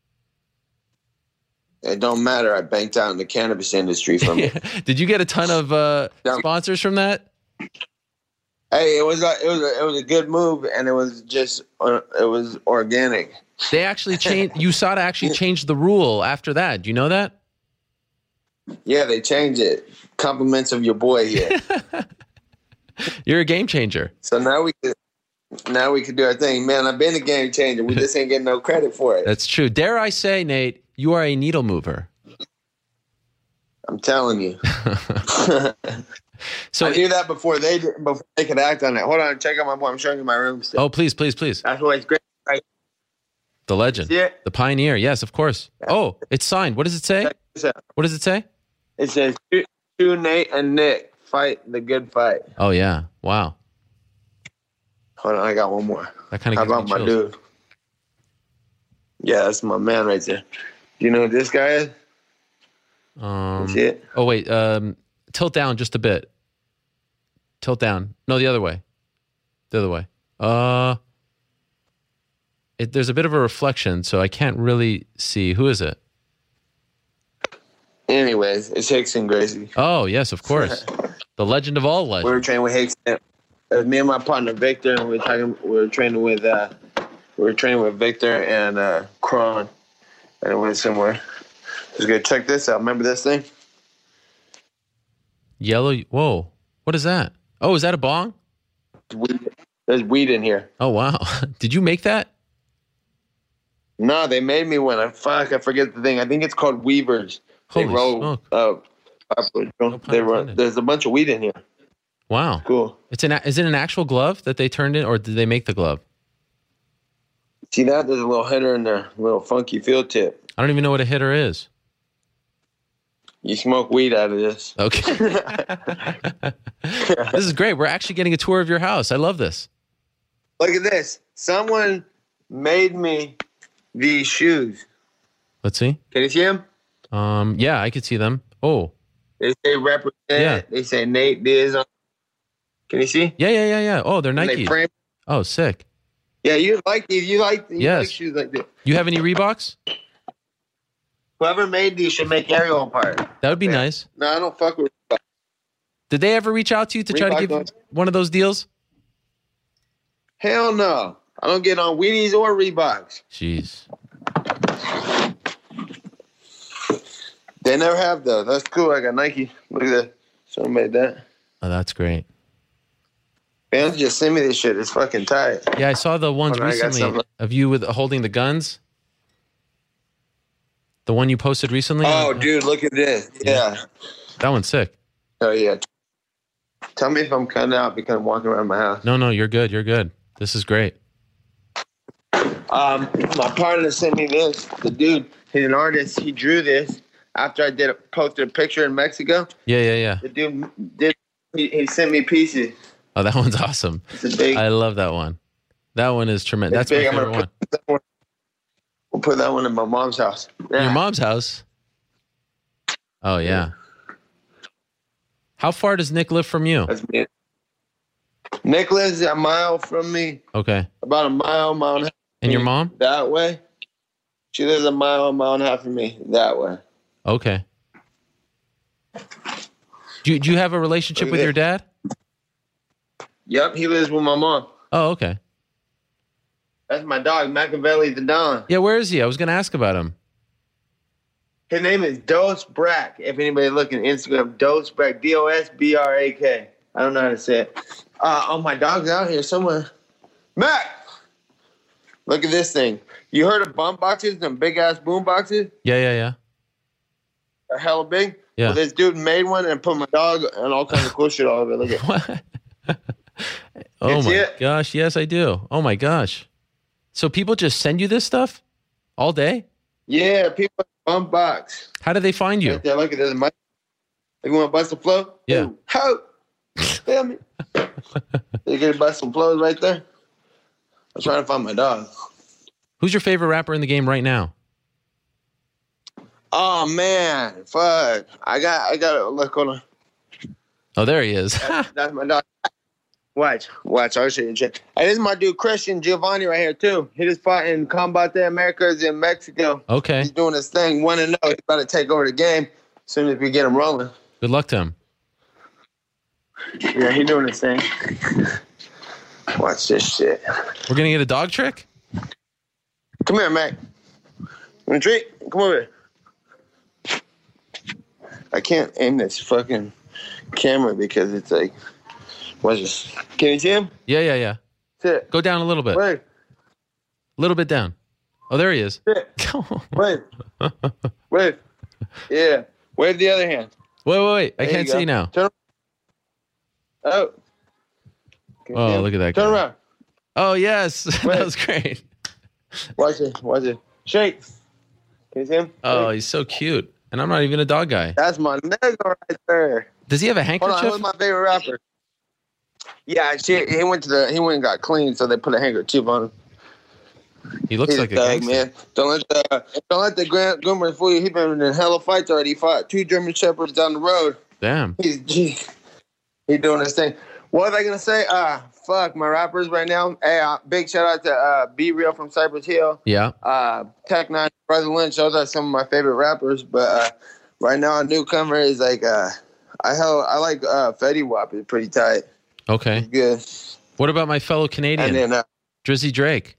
It don't matter. I banked out in the cannabis industry from it.
Did you get a ton of uh,
Yeah.
sponsors from that?
Hey, it was a, it was a, it was a good move, and it was just uh, it was organic.
They actually changed. You saw to actually change the rule after that. Do you know that?
Yeah, they changed it. Compliments of your boy here.
You're a game changer.
So now we could now we could do our thing. Man, I've been a game changer. We just ain't getting no credit for it.
That's true. Dare I say, Nate, you are a needle mover.
I'm telling you.
So
I knew that before they did, before they could act on it. Hold on, check out my boy. I'm showing you my room still.
Oh, please, please, please.
That's why it's great. Right?
The legend.
See it?
The pioneer. Yes, of course. Oh, it's signed. What does it say?
Check this out.
What does it say?
It says, to, to Nate and Nick, fight the good fight.
Oh, yeah. Wow.
Hold on, I got one more.
That kind
How
of gives
about
me
my
chills.
dude? Yeah, that's my man right there. Do you know who this guy is?
Um,
See it?
Oh, wait. Um, tilt down just a bit. Tilt down. No, the other way. The other way. Uh, it, there's a bit of a reflection, so I can't really see. Who is it?
Anyways, it's Hickson Gracie.
Oh, yes, of course. The legend of all
We
legends.
were training with Hickson. It was me and my partner Victor, and we were talking. We were training with. Uh, we were training with Victor and uh, Kron, and it went somewhere. It was good. Check this out. Remember this thing?
Yellow. Whoa. What is that? Oh, is that a bong?
Weed. There's weed in here.
Oh, wow. Did you make that?
No, they made me one. I fuck. I forget the thing. I think it's called Weavers.
Holy
they roll.
smoke.
Uh,
pun
they roll.
intended.
There's a bunch of weed in here.
Wow.
Cool.
It's an. Is it an actual glove that they turned in, or did they make the glove?
See that? There's a little header in there. A little funky field tip.
I don't even know what a hitter is.
You smoke weed out of this.
Okay. This is great. We're actually getting a tour of your house. I love this.
Look at this. Someone made me these shoes.
Let's see.
Can you see them?
Um, yeah, I could see them. Oh.
They say represent.
Yeah.
They say Nate Diaz. Can you see?
Yeah, yeah, yeah, yeah. Oh, they're
And
Nike.
They frame.
Oh, sick.
Yeah, you like these. You like, you
Yes.
like shoes like this.
You have any Reeboks?
Whoever made these should make everyone part.
That would be
Yeah.
nice.
No, I don't fuck with Reebok.
Did they ever reach out to you to try to
Reebok
give you
don't-
one of those deals?
Hell no. I don't get on Wheaties or Reeboks.
Jeez.
They never have those. That's cool. I got Nike. Look at that. Someone made that.
Oh, that's great.
Fans just send me this shit. It's fucking tight.
Yeah, I saw the ones
Hold on, I got
recently
something.
of you with holding the guns. The one you posted recently.
Oh,
Uh,
dude, look at this. Yeah.
That one's sick.
Oh, yeah. Tell me if I'm cutting out because I'm walking around my house.
No, no, you're good. You're good. This is great.
Um, my partner sent me this. The dude, he's an artist. He drew this after I did a, posted a picture in Mexico.
Yeah, yeah, yeah.
The dude did. He, he sent me pieces.
Oh, that one's awesome.
It's a big.
I love that one. That one is tremendous.
it's
That's
big.
my
I'm
favorite
gonna
one.
put that one. We'll put that one in my mom's house. Yeah.
Your mom's house. Oh yeah. How far does Nick live from you?
That's me. Nicholas is a mile from me.
Okay.
About a mile, mile and a half.
And your mom?
That way. She lives a mile, mile and a half from me. That way.
Okay. Do you, do you have a relationship
Look at
with
this.
your dad?
Yep, he lives with my mom.
Oh, okay.
That's my dog, Machiavelli the Don.
Yeah, where is he? I was going to ask about him.
His name is Dos Brack. If anybody looking Instagram, Dos Brack, D O S B R A K. I don't know how to say it. Uh, oh, my dog's out here somewhere. Mac! Look at this thing. You heard of bump boxes, them big-ass boom boxes?
Yeah, yeah, yeah.
They're hella big.
Yeah.
Well, this dude made one and put my dog and all kinds of cool shit all over it. Look at
What? Oh
You see
my
it?
gosh, yes, I do. Oh my gosh. So people just send you this stuff all day?
Yeah, people bump box.
How do they find you?
Right there, look at this. If you want to bust a flow?
Yeah.
Ooh, ho! Feel me? You get to bust some flows right there? I'm trying to find my dog.
Who's your favorite rapper in the game right now?
Oh, man. Fuck. I got, I got to look on.
Oh, there he is.
That's, that's my dog. Watch. Watch. I'll show you. Hey, this is my dude, Christian Giovanni, right here, too. He just fought in Combat de Americas in Mexico.
Okay.
He's doing his thing. one and oh. He's about to take over the game as soon as we get him rolling.
Good luck to him.
Yeah, he's doing his thing. Watch this shit.
We're going to get a dog trick?
Come here, Mac. Want a treat? Come over here. I can't aim this fucking camera because it's like, what's this? Can you see him?
Yeah, yeah, yeah.
Sit.
Go down a little bit.
Wait.
A little bit down. Oh, there he is.
Sit. Wait. Wait. Yeah. Wave the other hand.
Wait, wait, wait. I
There
can't
you go.
see now.
Turn. Oh. Can you see
Oh,
him?
look at that
Turn
guy.
around.
Oh, yes.
Wait.
That was great.
Watch it. Watch it. Shake. Can you see him?
Oh,
Shake.
he's so cute. And I'm not even a dog guy.
That's my nigga right there.
Does he have a
Hold
handkerchief?
on, who's my favorite rapper? Yeah, she, he went to the he went and got clean, so they put a handkerchief on him.
He looks
He's
like a
thug,
gangster.
man. Don't let the don't let the Grand Goomer fool you. He's been in hella fights already. He fought two German shepherds down the road.
Damn.
He's gee, he doing his thing. What was I gonna say? Uh fuck my rappers right now. Hey, uh, big shout out to uh, Be Real from Cypress Hill.
Yeah.
Uh, Tech Nine, Brother Lynch. Those are some of my favorite rappers. But uh, right now, a newcomer is like uh, I hell I like uh, Fetty Wap. It's pretty tight.
Okay.
It's good.
What about my fellow Canadian,
And then uh,
Drizzy Drake?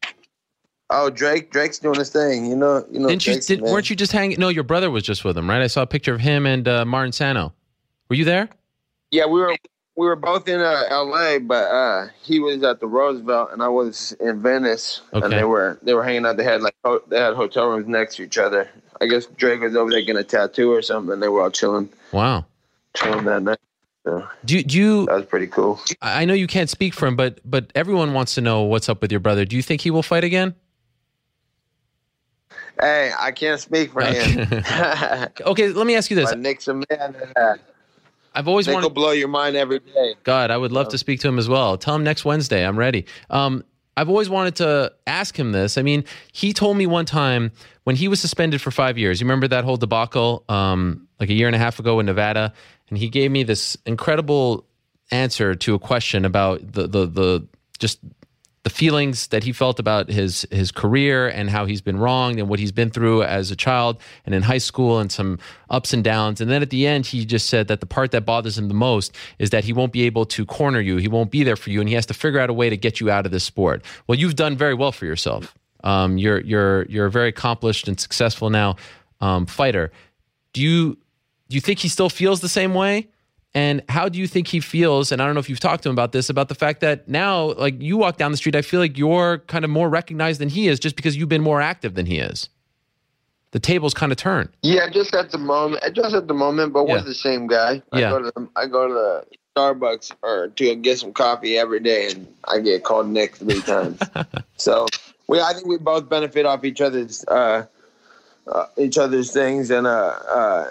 oh Drake, Drake's doing his thing. You know, you know.
Didn't you?
Drake's
Did,
the man.
weren't you just hanging? No, your brother was just with him, right? I saw a picture of him and uh, Martin Sano. Were you there?
Yeah, we were we were both in uh, L A, but uh, he was at the Roosevelt and I was in Venice,
Okay.
and they were they were hanging out. They had like ho- they had hotel rooms next to each other. I guess Drake was over there getting a tattoo or something, and they were all chilling,
Wow.
chilling that night. So
Do you, do you?
that was pretty cool.
I I know you can't speak for him, but but everyone wants to know what's up with your brother. Do you think he will fight again?
Hey, I can't speak for him.
Okay, let me ask you this.
But Nick's a man. And, uh,
I've always
Nick
wanted
will blow your mind every day.
God, I would love to speak to him as well. Tell him next Wednesday. I'm ready. Um, I've always wanted to ask him this. I mean, he told me one time when he was suspended for five years. You remember that whole debacle um, like a year and a half ago in Nevada? And he gave me this incredible answer to a question about the the the just the feelings that he felt about his his career and how he's been wronged and what he's been through as a child and in high school and some ups and downs. And then at the end, he just said that the part that bothers him the most is that he won't be able to corner you. He won't be there for you, and he has to figure out a way to get you out of this sport. Well, you've done very well for yourself. Um, you're you're you're a very accomplished and successful now um, fighter. Do you do you think he still feels the same way? And how do you think he feels? And I don't know if you've talked to him about this, about the fact that now, like, you walk down the street, I feel like you're kind of more recognized than he is just because you've been more active than he is. The tables kind of turn.
Yeah, just at the moment. Just at the moment, but
Yeah.
we're the same guy. I
Yeah.
go to the, I go to the Starbucks or to get some coffee every day, and I get called Nick three times. So we, I think we both benefit off each other's uh, uh, each other's things, and uh, uh,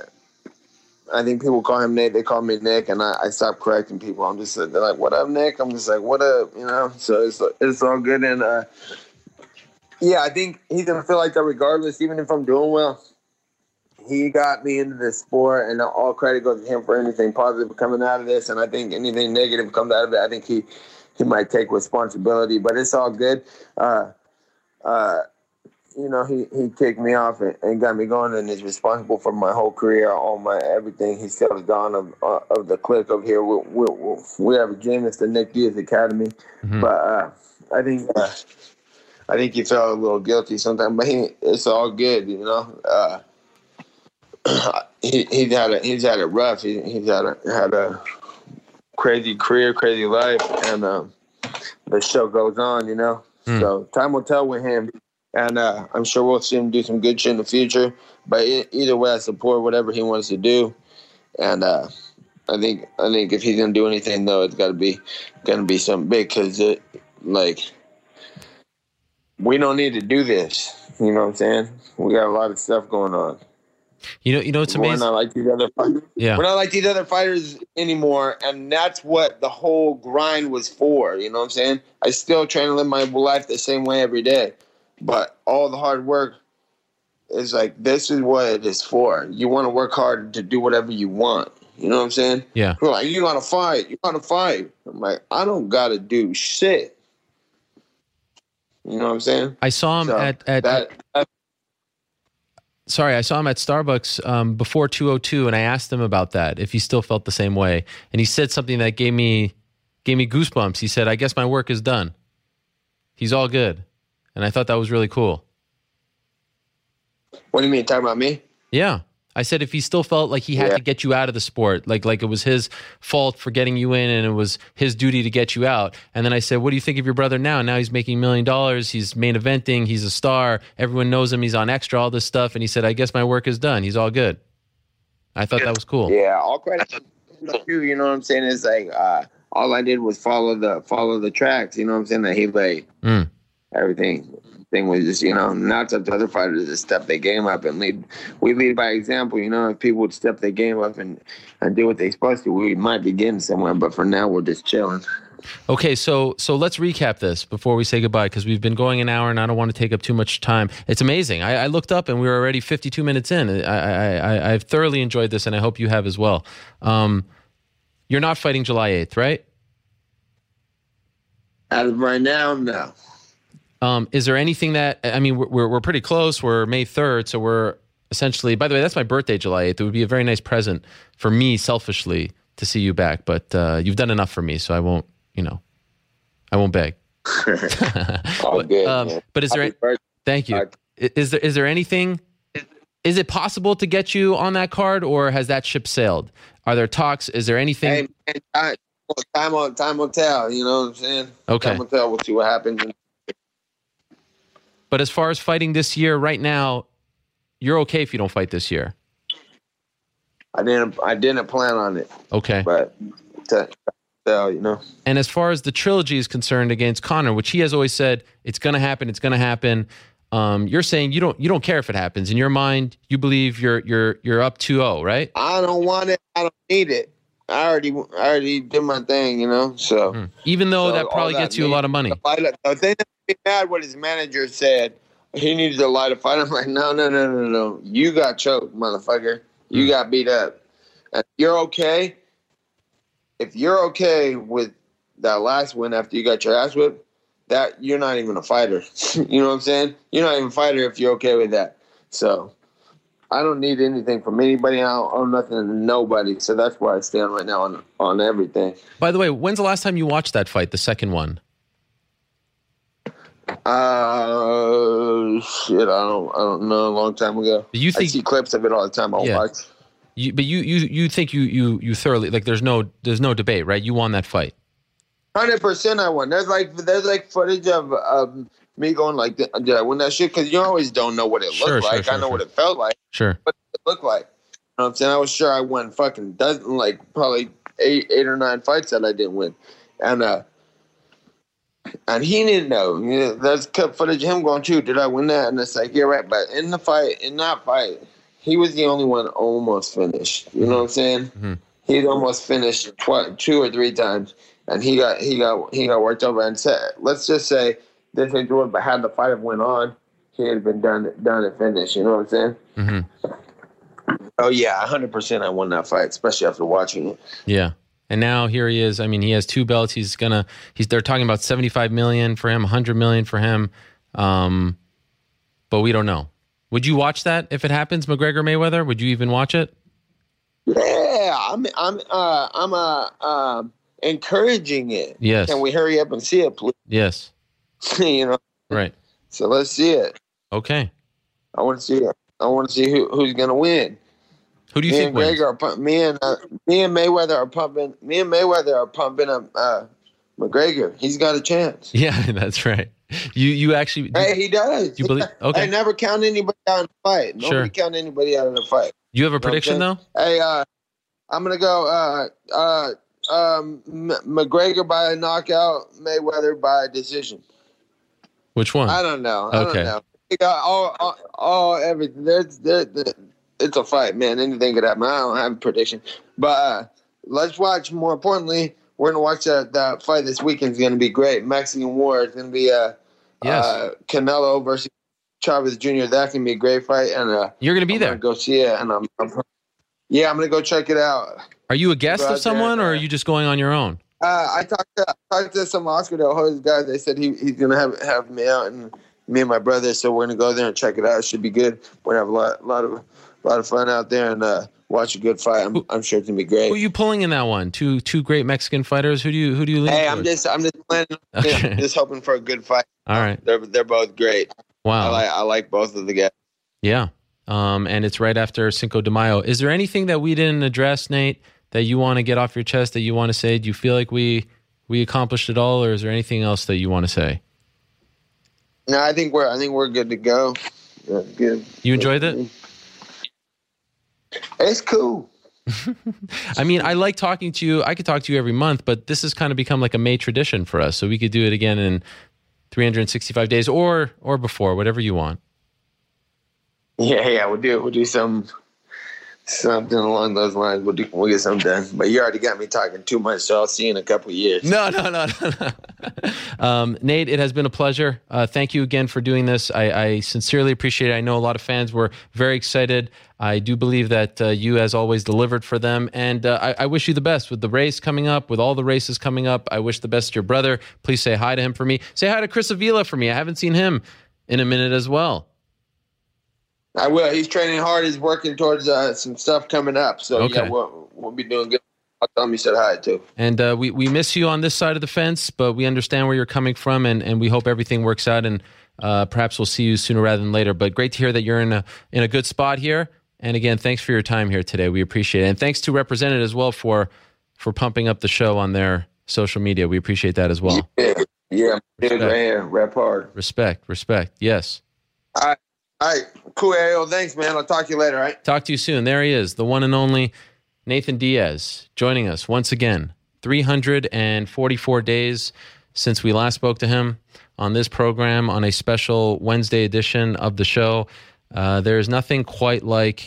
I think people call him Nick. They call me Nick, and I, I stop correcting people. I'm just they're like, "What up, Nick?" I'm just like, "What up?" You know. So it's it's all good, and uh, yeah, I think he's gonna feel like that regardless, even if I'm doing well. He got me into this sport, and all credit goes to him for anything positive coming out of this. And I think anything negative comes out of it, I think he he might take responsibility. But it's all good. Uh, uh, You know, he, he kicked me off and, and got me going, and is responsible for my whole career, all my everything. He's still Don of uh, of the clique over here. We, we, we have a gym. It's the Nick Diaz Academy.
Mm-hmm.
But uh, I think uh, I think he felt a little guilty sometimes, but he, it's all good, you know. Uh, he he's had a, he's had it rough. He, he's had a had a crazy career, crazy life, and um, the show goes on, you know. Mm. So time will tell with him. And uh, I'm sure we'll see him do some good shit in the future. But e- either way, I support whatever he wants to do. And uh, I think I think if he's gonna do anything, though, it's got to be gonna be something big, because like we don't need to do this. You know what I'm saying? We got a lot of stuff going on.
You know, you know, it's amazing.
We're not like these other fighters.
Yeah.
We're not like these other fighters anymore, and that's what the whole grind was for. You know what I'm saying? I still try to live my life the same way every day. But all the hard work is like, this is what it is for. You want to work hard to do whatever you want. You know what I'm saying?
Yeah.
People are like, you got to fight. You got to fight. I'm like, I don't got to do shit. You know what I'm saying?
I saw him
So
at, at,
that, that,
sorry, I saw him at Starbucks um, before two oh two, and I asked him about that, if he still felt the same way. And he said something that gave me gave me goosebumps. He said, I guess my work is done. He's all good. And I thought that was really cool.
What do you mean, talking about me?
Yeah. I said if he still felt like he had
Yeah.
to get you out of the sport, like like it was his fault for getting you in and it was his duty to get you out. And then I said, what do you think of your brother now? Now he's making a million dollars. He's main eventing. He's a star. Everyone knows him. He's on Extra, all this stuff. And he said, I guess my work is done. He's all good. I thought that was cool.
Yeah, all credit to you. You know what I'm saying? It's like uh, all I did was follow the follow the tracks. You know what I'm saying? That he laid.
Mm.
Everything thing was just, you know, now it's up to other fighters to step their game up and lead. We lead by example, you know. If people would step their game up and, and do what they're supposed to, we might be getting somewhere. But for now, we're just chilling.
Okay, so so let's recap this before we say goodbye, because we've been going an hour and I don't want to take up too much time. It's amazing. I, I looked up and we were already fifty-two minutes in. I, I, I, I've thoroughly enjoyed this, and I hope you have as well. Um, you're not fighting July eighth, right?
As of right now, no.
Um, is there anything that, I mean, we're we're pretty close. We're May third, so we're essentially, by the way, that's my birthday, July eighth. It would be a very nice present for me, selfishly, to see you back. But uh, you've done enough for me, so I won't, you know, I won't beg.
All
but,
good.
um,
man.
but is there,
Happy birthday.
thank you. Is there is there anything, is it possible to get you on that card, or has that ship sailed? Are there talks? Is there anything?
Hey, man, time, time, will, time will tell, you know what I'm saying?
Okay.
Time will tell. We'll see what happens.
But as far as fighting this year, right now, you're okay if you don't fight this year.
I didn't I didn't plan on it.
Okay.
But to tell, you know.
And as far as the trilogy is concerned against Conor, which he has always said, it's going to happen, it's going to happen. Um, you're saying you don't you don't care if it happens. In your mind, you believe you're you're you're up two oh, right?
I don't want it. I don't need it. I already I already did my thing, you know. So
Mm. Even though
so
that probably
all
gets you a
means-
lot of money.
The thing that made me mad what his manager said. He needed to light a fight. I'm like, no, no, no, no, no. You got choked, motherfucker. You
Mm.
got beat up. And you're okay. If you're okay with that last win after you got your ass whipped, that you're not even a fighter. You know what I'm saying? You're not even a fighter if you're okay with that. So I don't need anything from anybody. I don't owe nothing to nobody. So that's where I stand right now on on everything.
By the way, when's the last time you watched that fight, the second one?
Uh, shit, I don't, I don't know. A long time ago.
You think-
I see clips of it all the time. I'll
Yeah.
watch.
You, but you, you you think you, you you thoroughly like there's no there's no debate, right? You won that fight.
Hundred percent, I won. There's like there's like footage of um, me going like, did I win that shit? Because you always don't know what it
Sure,
looked
sure,
like.
sure,
I know
sure.
what it felt like.
Sure.
What it looked like. You know what I'm saying? I was sure I won fucking dozen, like probably eight, eight or nine fights that I didn't win, and uh, and he didn't know. You know, there's cut footage of him going too. Did I win that? And it's like, yeah, right. But in the fight, in that fight, he was the only one almost finished. You know what I'm saying?
Mm-hmm.
He'd almost finished twi- two or three times, and he got he got he got worked over. And said, let's just say this thing would, but had the fight have went on, he had been done done and finished. You know what I'm saying?
Mm-hmm.
Oh yeah, one hundred percent. I won that fight, especially after watching it.
Yeah. And now here he is. I mean, he has two belts. He's gonna. He's. They're talking about seventy-five million for him, one hundred million for him. Um, but we don't know. Would you watch that if it happens, McGregor Mayweather? Would you even watch it?
Yeah, I'm I'm uh I'm uh um encouraging it.
Yes.
Can we hurry up and see it, please?
Yes.
You know.
Right.
So let's see it.
Okay.
I want to see it. I want to see who who's gonna win.
Who do you
me
think
and
wins?
Gregor are pump, me and uh, me and Mayweather are pumping. Me and Mayweather are pumping up uh, McGregor. He's got a chance.
Yeah, that's right. You you actually. do-
Hey, he does.
You believe- okay.
I never count anybody out in the fight. Nobody
Sure.
count anybody out in the fight.
you have a
You know what I'm
prediction
saying?
though?
Hey, uh, I'm gonna go. Uh, uh, um, M- McGregor by a knockout, Mayweather by a decision.
Which one?
I don't know. I
Okay.
don't know. We got all, all, all everything. There's, there, there, it's a fight, man. Anything could happen. I don't have a prediction, but uh, let's watch. More importantly, we're gonna watch that, that fight this weekend. Is gonna be great. Mexican War. It's gonna be uh,
Yes.
uh, Canelo versus Chavez Junior That's gonna be a great fight, and uh,
You're gonna be
I'm
there.
gonna go see it, and I'm, I'm yeah, I'm gonna go check it out.
Are you a guest
Go out
of someone,
there,
or are
uh,
you just going on your own?
Uh, I talked to I talked to some Oscar De La Hoya's guys. They said he, he's gonna have have me out and me and my brother. So we're gonna go there and check it out. It should be good. We're gonna have a lot lot of lot of fun out there and uh, watch a good fight. I'm, I'm sure it's gonna be great.
Who are you pulling in that one? Two two great Mexican fighters. Who do you who do you lean
Hey, I'm
towards?
just I'm just planning,
Okay.
yeah, just hoping for a good fight.
All right.
They're they're both great. I
Wow.
like I like both of the guys.
Yeah. Um, and it's right after Cinco de Mayo. Is there anything that we didn't address, Nate, that you want to get off your chest, that you want to say? Do you feel like we we accomplished it all, or is there anything else that you want to say?
No, I think we're I think we're good to go. Yeah, good.
You enjoyed it?
It's cool.
I mean, I like talking to you. I could talk to you every month, but this has kind of become like a May tradition for us. So we could do it again in three hundred sixty-five days or or before, whatever you want.
Yeah, yeah, we'll do we'll do some something along those lines. We'll do we'll get something done. But you already got me talking too much, so I'll see you in a couple of years.
No, no, no, no, no. um, Nate, it has been a pleasure. Uh, thank you again for doing this. I, I sincerely appreciate it. I know a lot of fans were very excited. I do believe that uh, you, as always, delivered for them. And uh, I, I wish you the best with the race coming up, with all the races coming up. I wish the best to your brother. Please say hi to him for me. Say hi to Chris Avila for me. I haven't seen him in a minute as well.
I will. He's training hard. He's working towards uh, some stuff coming up. So
Okay.
yeah, we'll we'll be doing good. I'll tell him you said hi too.
And uh, we, we miss you on this side of the fence, but we understand where you're coming from, and, and we hope everything works out, and uh, perhaps we'll see you sooner rather than later. But great to hear that you're in a in a good spot here. And again, thanks for your time here today. We appreciate it. And thanks to Represented as well for for pumping up the show on their social media. We appreciate that as well.
Yeah, yeah, dude,
Respect.
right here, rap hard.
Respect, respect. Yes.
All right, all right, cool, Ariel. Thanks, man. I'll talk to you later. All right.
Talk to you soon. There he is, the one and only Nathan Diaz, joining us once again. three hundred forty-four days since we last spoke to him on this program on a special Wednesday edition of the show. Uh, there's nothing quite like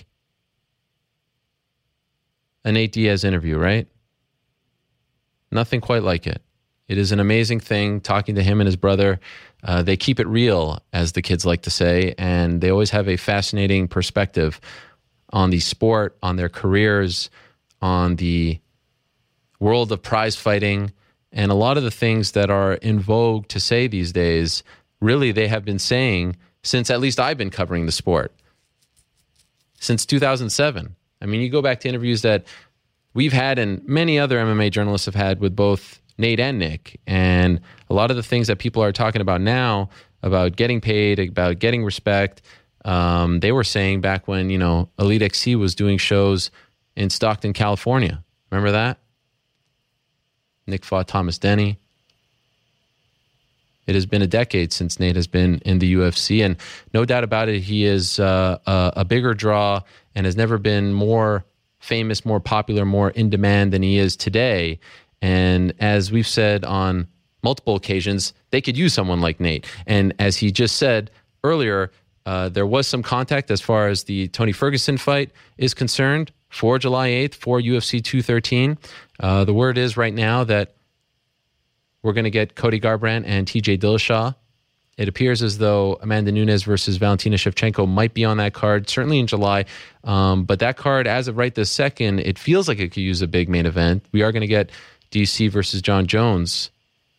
a Nate Diaz interview, right? Nothing quite like it. It is an amazing thing talking to him and his brother. Uh, they keep it real, as the kids like to say, and they always have a fascinating perspective on the sport, on their careers, on the world of prize fighting, and a lot of the things that are in vogue to say these days, really they have been saying since at least I've been covering the sport, since two thousand seven. I mean, you go back to interviews that we've had and many other M M A journalists have had with both Nate and Nick, and a lot of the things that people are talking about now about getting paid, about getting respect, um, they were saying back when, you know, Elite X C was doing shows in Stockton, California. Remember that? Nick fought Thomas Denny. It has been a decade since Nate has been in the U F C, and no doubt about it, he is uh, a, a bigger draw and has never been more famous, more popular, more in demand than he is today. And as we've said on multiple occasions, they could use someone like Nate. And as he just said earlier, uh, there was some contact as far as the Tony Ferguson fight is concerned for July eighth, for U F C two thirteen. Uh, the word is right now that we're going to get Cody Garbrandt and T J Dillashaw. It appears as though Amanda Nunes versus Valentina Shevchenko might be on that card, certainly in July. Um, but that card, as of right this second, it feels like it could use a big main event. We are going to get D C versus John Jones.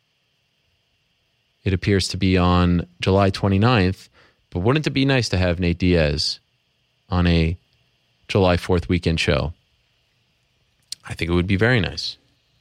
It appears to be on July twenty-ninth. But wouldn't it be nice to have Nate Diaz on a July fourth weekend show? I think it would be very nice.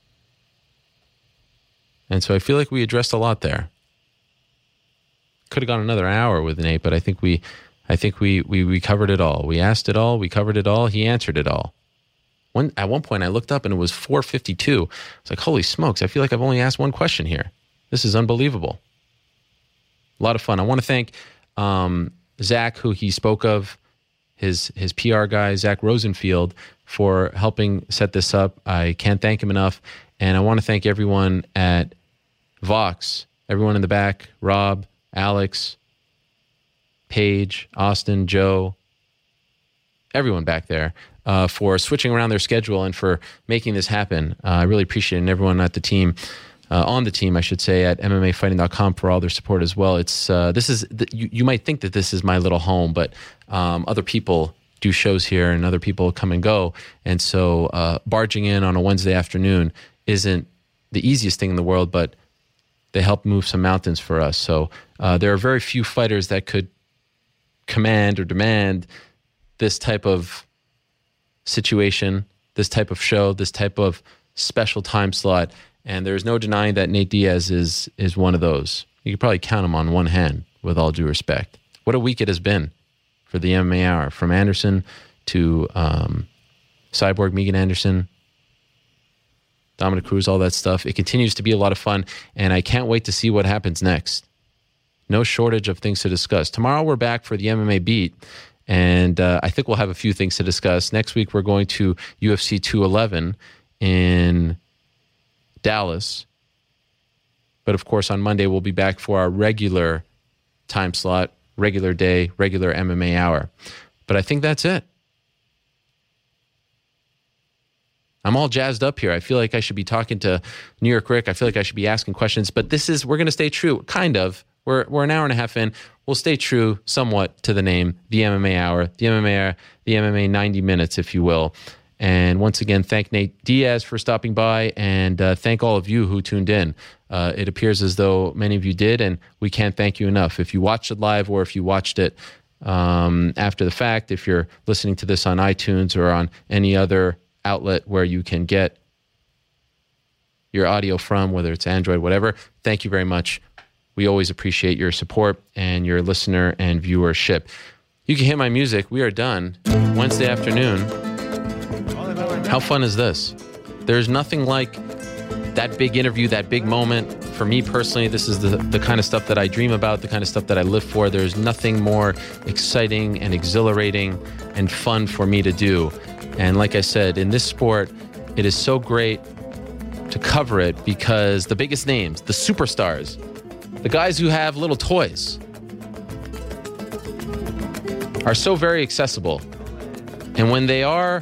And so I feel like we addressed a lot there. Could have gone another hour with Nate, but I think we I think we we we covered it all. We asked it all, we covered it all, he answered it all. One, at one point I looked up and it was four fifty-two. It's like, holy smokes, I feel like I've only asked one question here. This is unbelievable. A lot of fun. I want to thank um, Zach, who he spoke of, his his P R guy, Zach Rosenfield, for helping set this up. I can't thank him enough. And I want to thank everyone at Vox, everyone in the back, Rob, Alex, Paige, Austin, Joe, everyone back there uh, for switching around their schedule and for making this happen. Uh, I really appreciate it. And everyone at the team, uh, on the team, I should say, at M M A Fighting dot com for all their support as well. It's uh, this is the, you, you might think that this is my little home, but um, other people do shows here and other people come and go. And so uh, barging in on a Wednesday afternoon isn't the easiest thing in the world, but they help move some mountains for us. So uh, there are very few fighters that could command or demand this type of situation, this type of show, this type of special time slot. And there's no denying that Nate Diaz is is one of those. You could probably count him on one hand, with all due respect. What a week it has been for the M M A Hour, from Anderson to um, Cyborg Megan Anderson, Dominic Cruz, all that stuff. It continues to be a lot of fun, and I can't wait to see what happens next. No shortage of things to discuss. Tomorrow we're back for the M M A Beat, and uh, I think we'll have a few things to discuss. Next week we're going to U F C two eleven in Dallas. But of course on Monday we'll be back for our regular time slot, regular day, regular M M A Hour. But I think that's it. I'm all jazzed up here. I feel like I should be talking to New York Rick. I feel like I should be asking questions. But this is, we're going to stay true, kind of. We're we're an hour and a half in. We'll stay true somewhat to the name, the M M A Hour, the M M A Hour, the M M A ninety minutes, if you will. And once again, thank Nate Diaz for stopping by, and uh, thank all of you who tuned in. Uh, it appears as though many of you did, and we can't thank you enough. If you watched it live or if you watched it um, after the fact, if you're listening to this on iTunes or on any other outlet where you can get your audio from, whether it's Android, whatever, thank you very much. We always appreciate your support and your listener and viewership. You can hear my music. We are done. Wednesday afternoon. How fun is this? There's nothing like that big interview, that big moment. For me personally, this is the, the kind of stuff that I dream about, the kind of stuff that I live for. There's nothing more exciting and exhilarating and fun for me to do. And like I said, in this sport, it is so great to cover it because the biggest names, the superstars, the guys who have little toys, are so very accessible. And when they are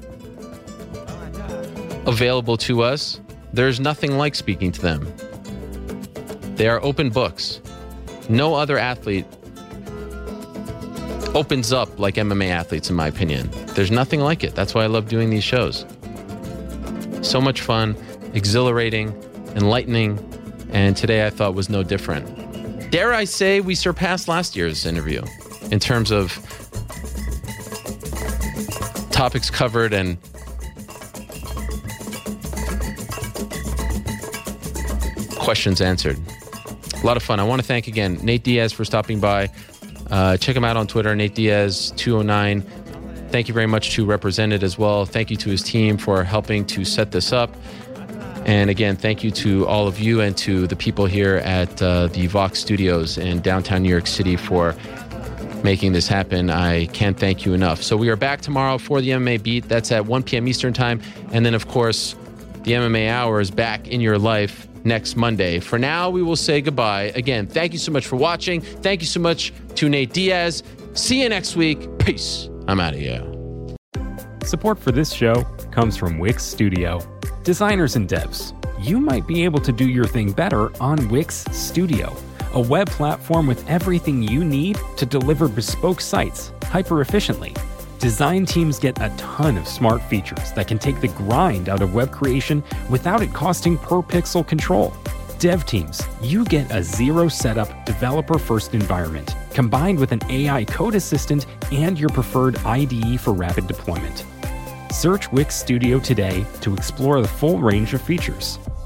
available to us, there's nothing like speaking to them. They are open books. No other athlete opens up like M M A athletes, in my opinion. There's nothing like it. That's why I love doing these shows. So much fun, exhilarating, enlightening, and today I thought was no different. Dare I say we surpassed last year's interview in terms of topics covered and questions answered. A lot of fun. I want to thank again Nate Diaz for stopping by. Uh, check him out on Twitter, Nate Diaz two oh nine. Thank you very much to Represented as well. Thank you to his team for helping to set this up. And again, thank you to all of you and to the people here at uh, the Vox Studios in downtown New York City for making this happen. I can't thank you enough. So we are back tomorrow for the M M A Beat. That's at one p.m. Eastern Time. And then, of course, the M M A Hour is back in your life next Monday. For now, we will say goodbye. Again, thank you so much for watching. Thank you so much to Nate Diaz. See you next week. Peace. I'm out of here.
Support for this show comes from Wix Studio. Designers and devs, you might be able to do your thing better on Wix Studio, a web platform with everything you need to deliver bespoke sites hyper-efficiently. Design teams get a ton of smart features that can take the grind out of web creation without it costing per pixel control. Dev teams, you get a zero setup developer-first environment combined with an A I code assistant and your preferred I D E for rapid deployment. Search Wix Studio today to explore the full range of features.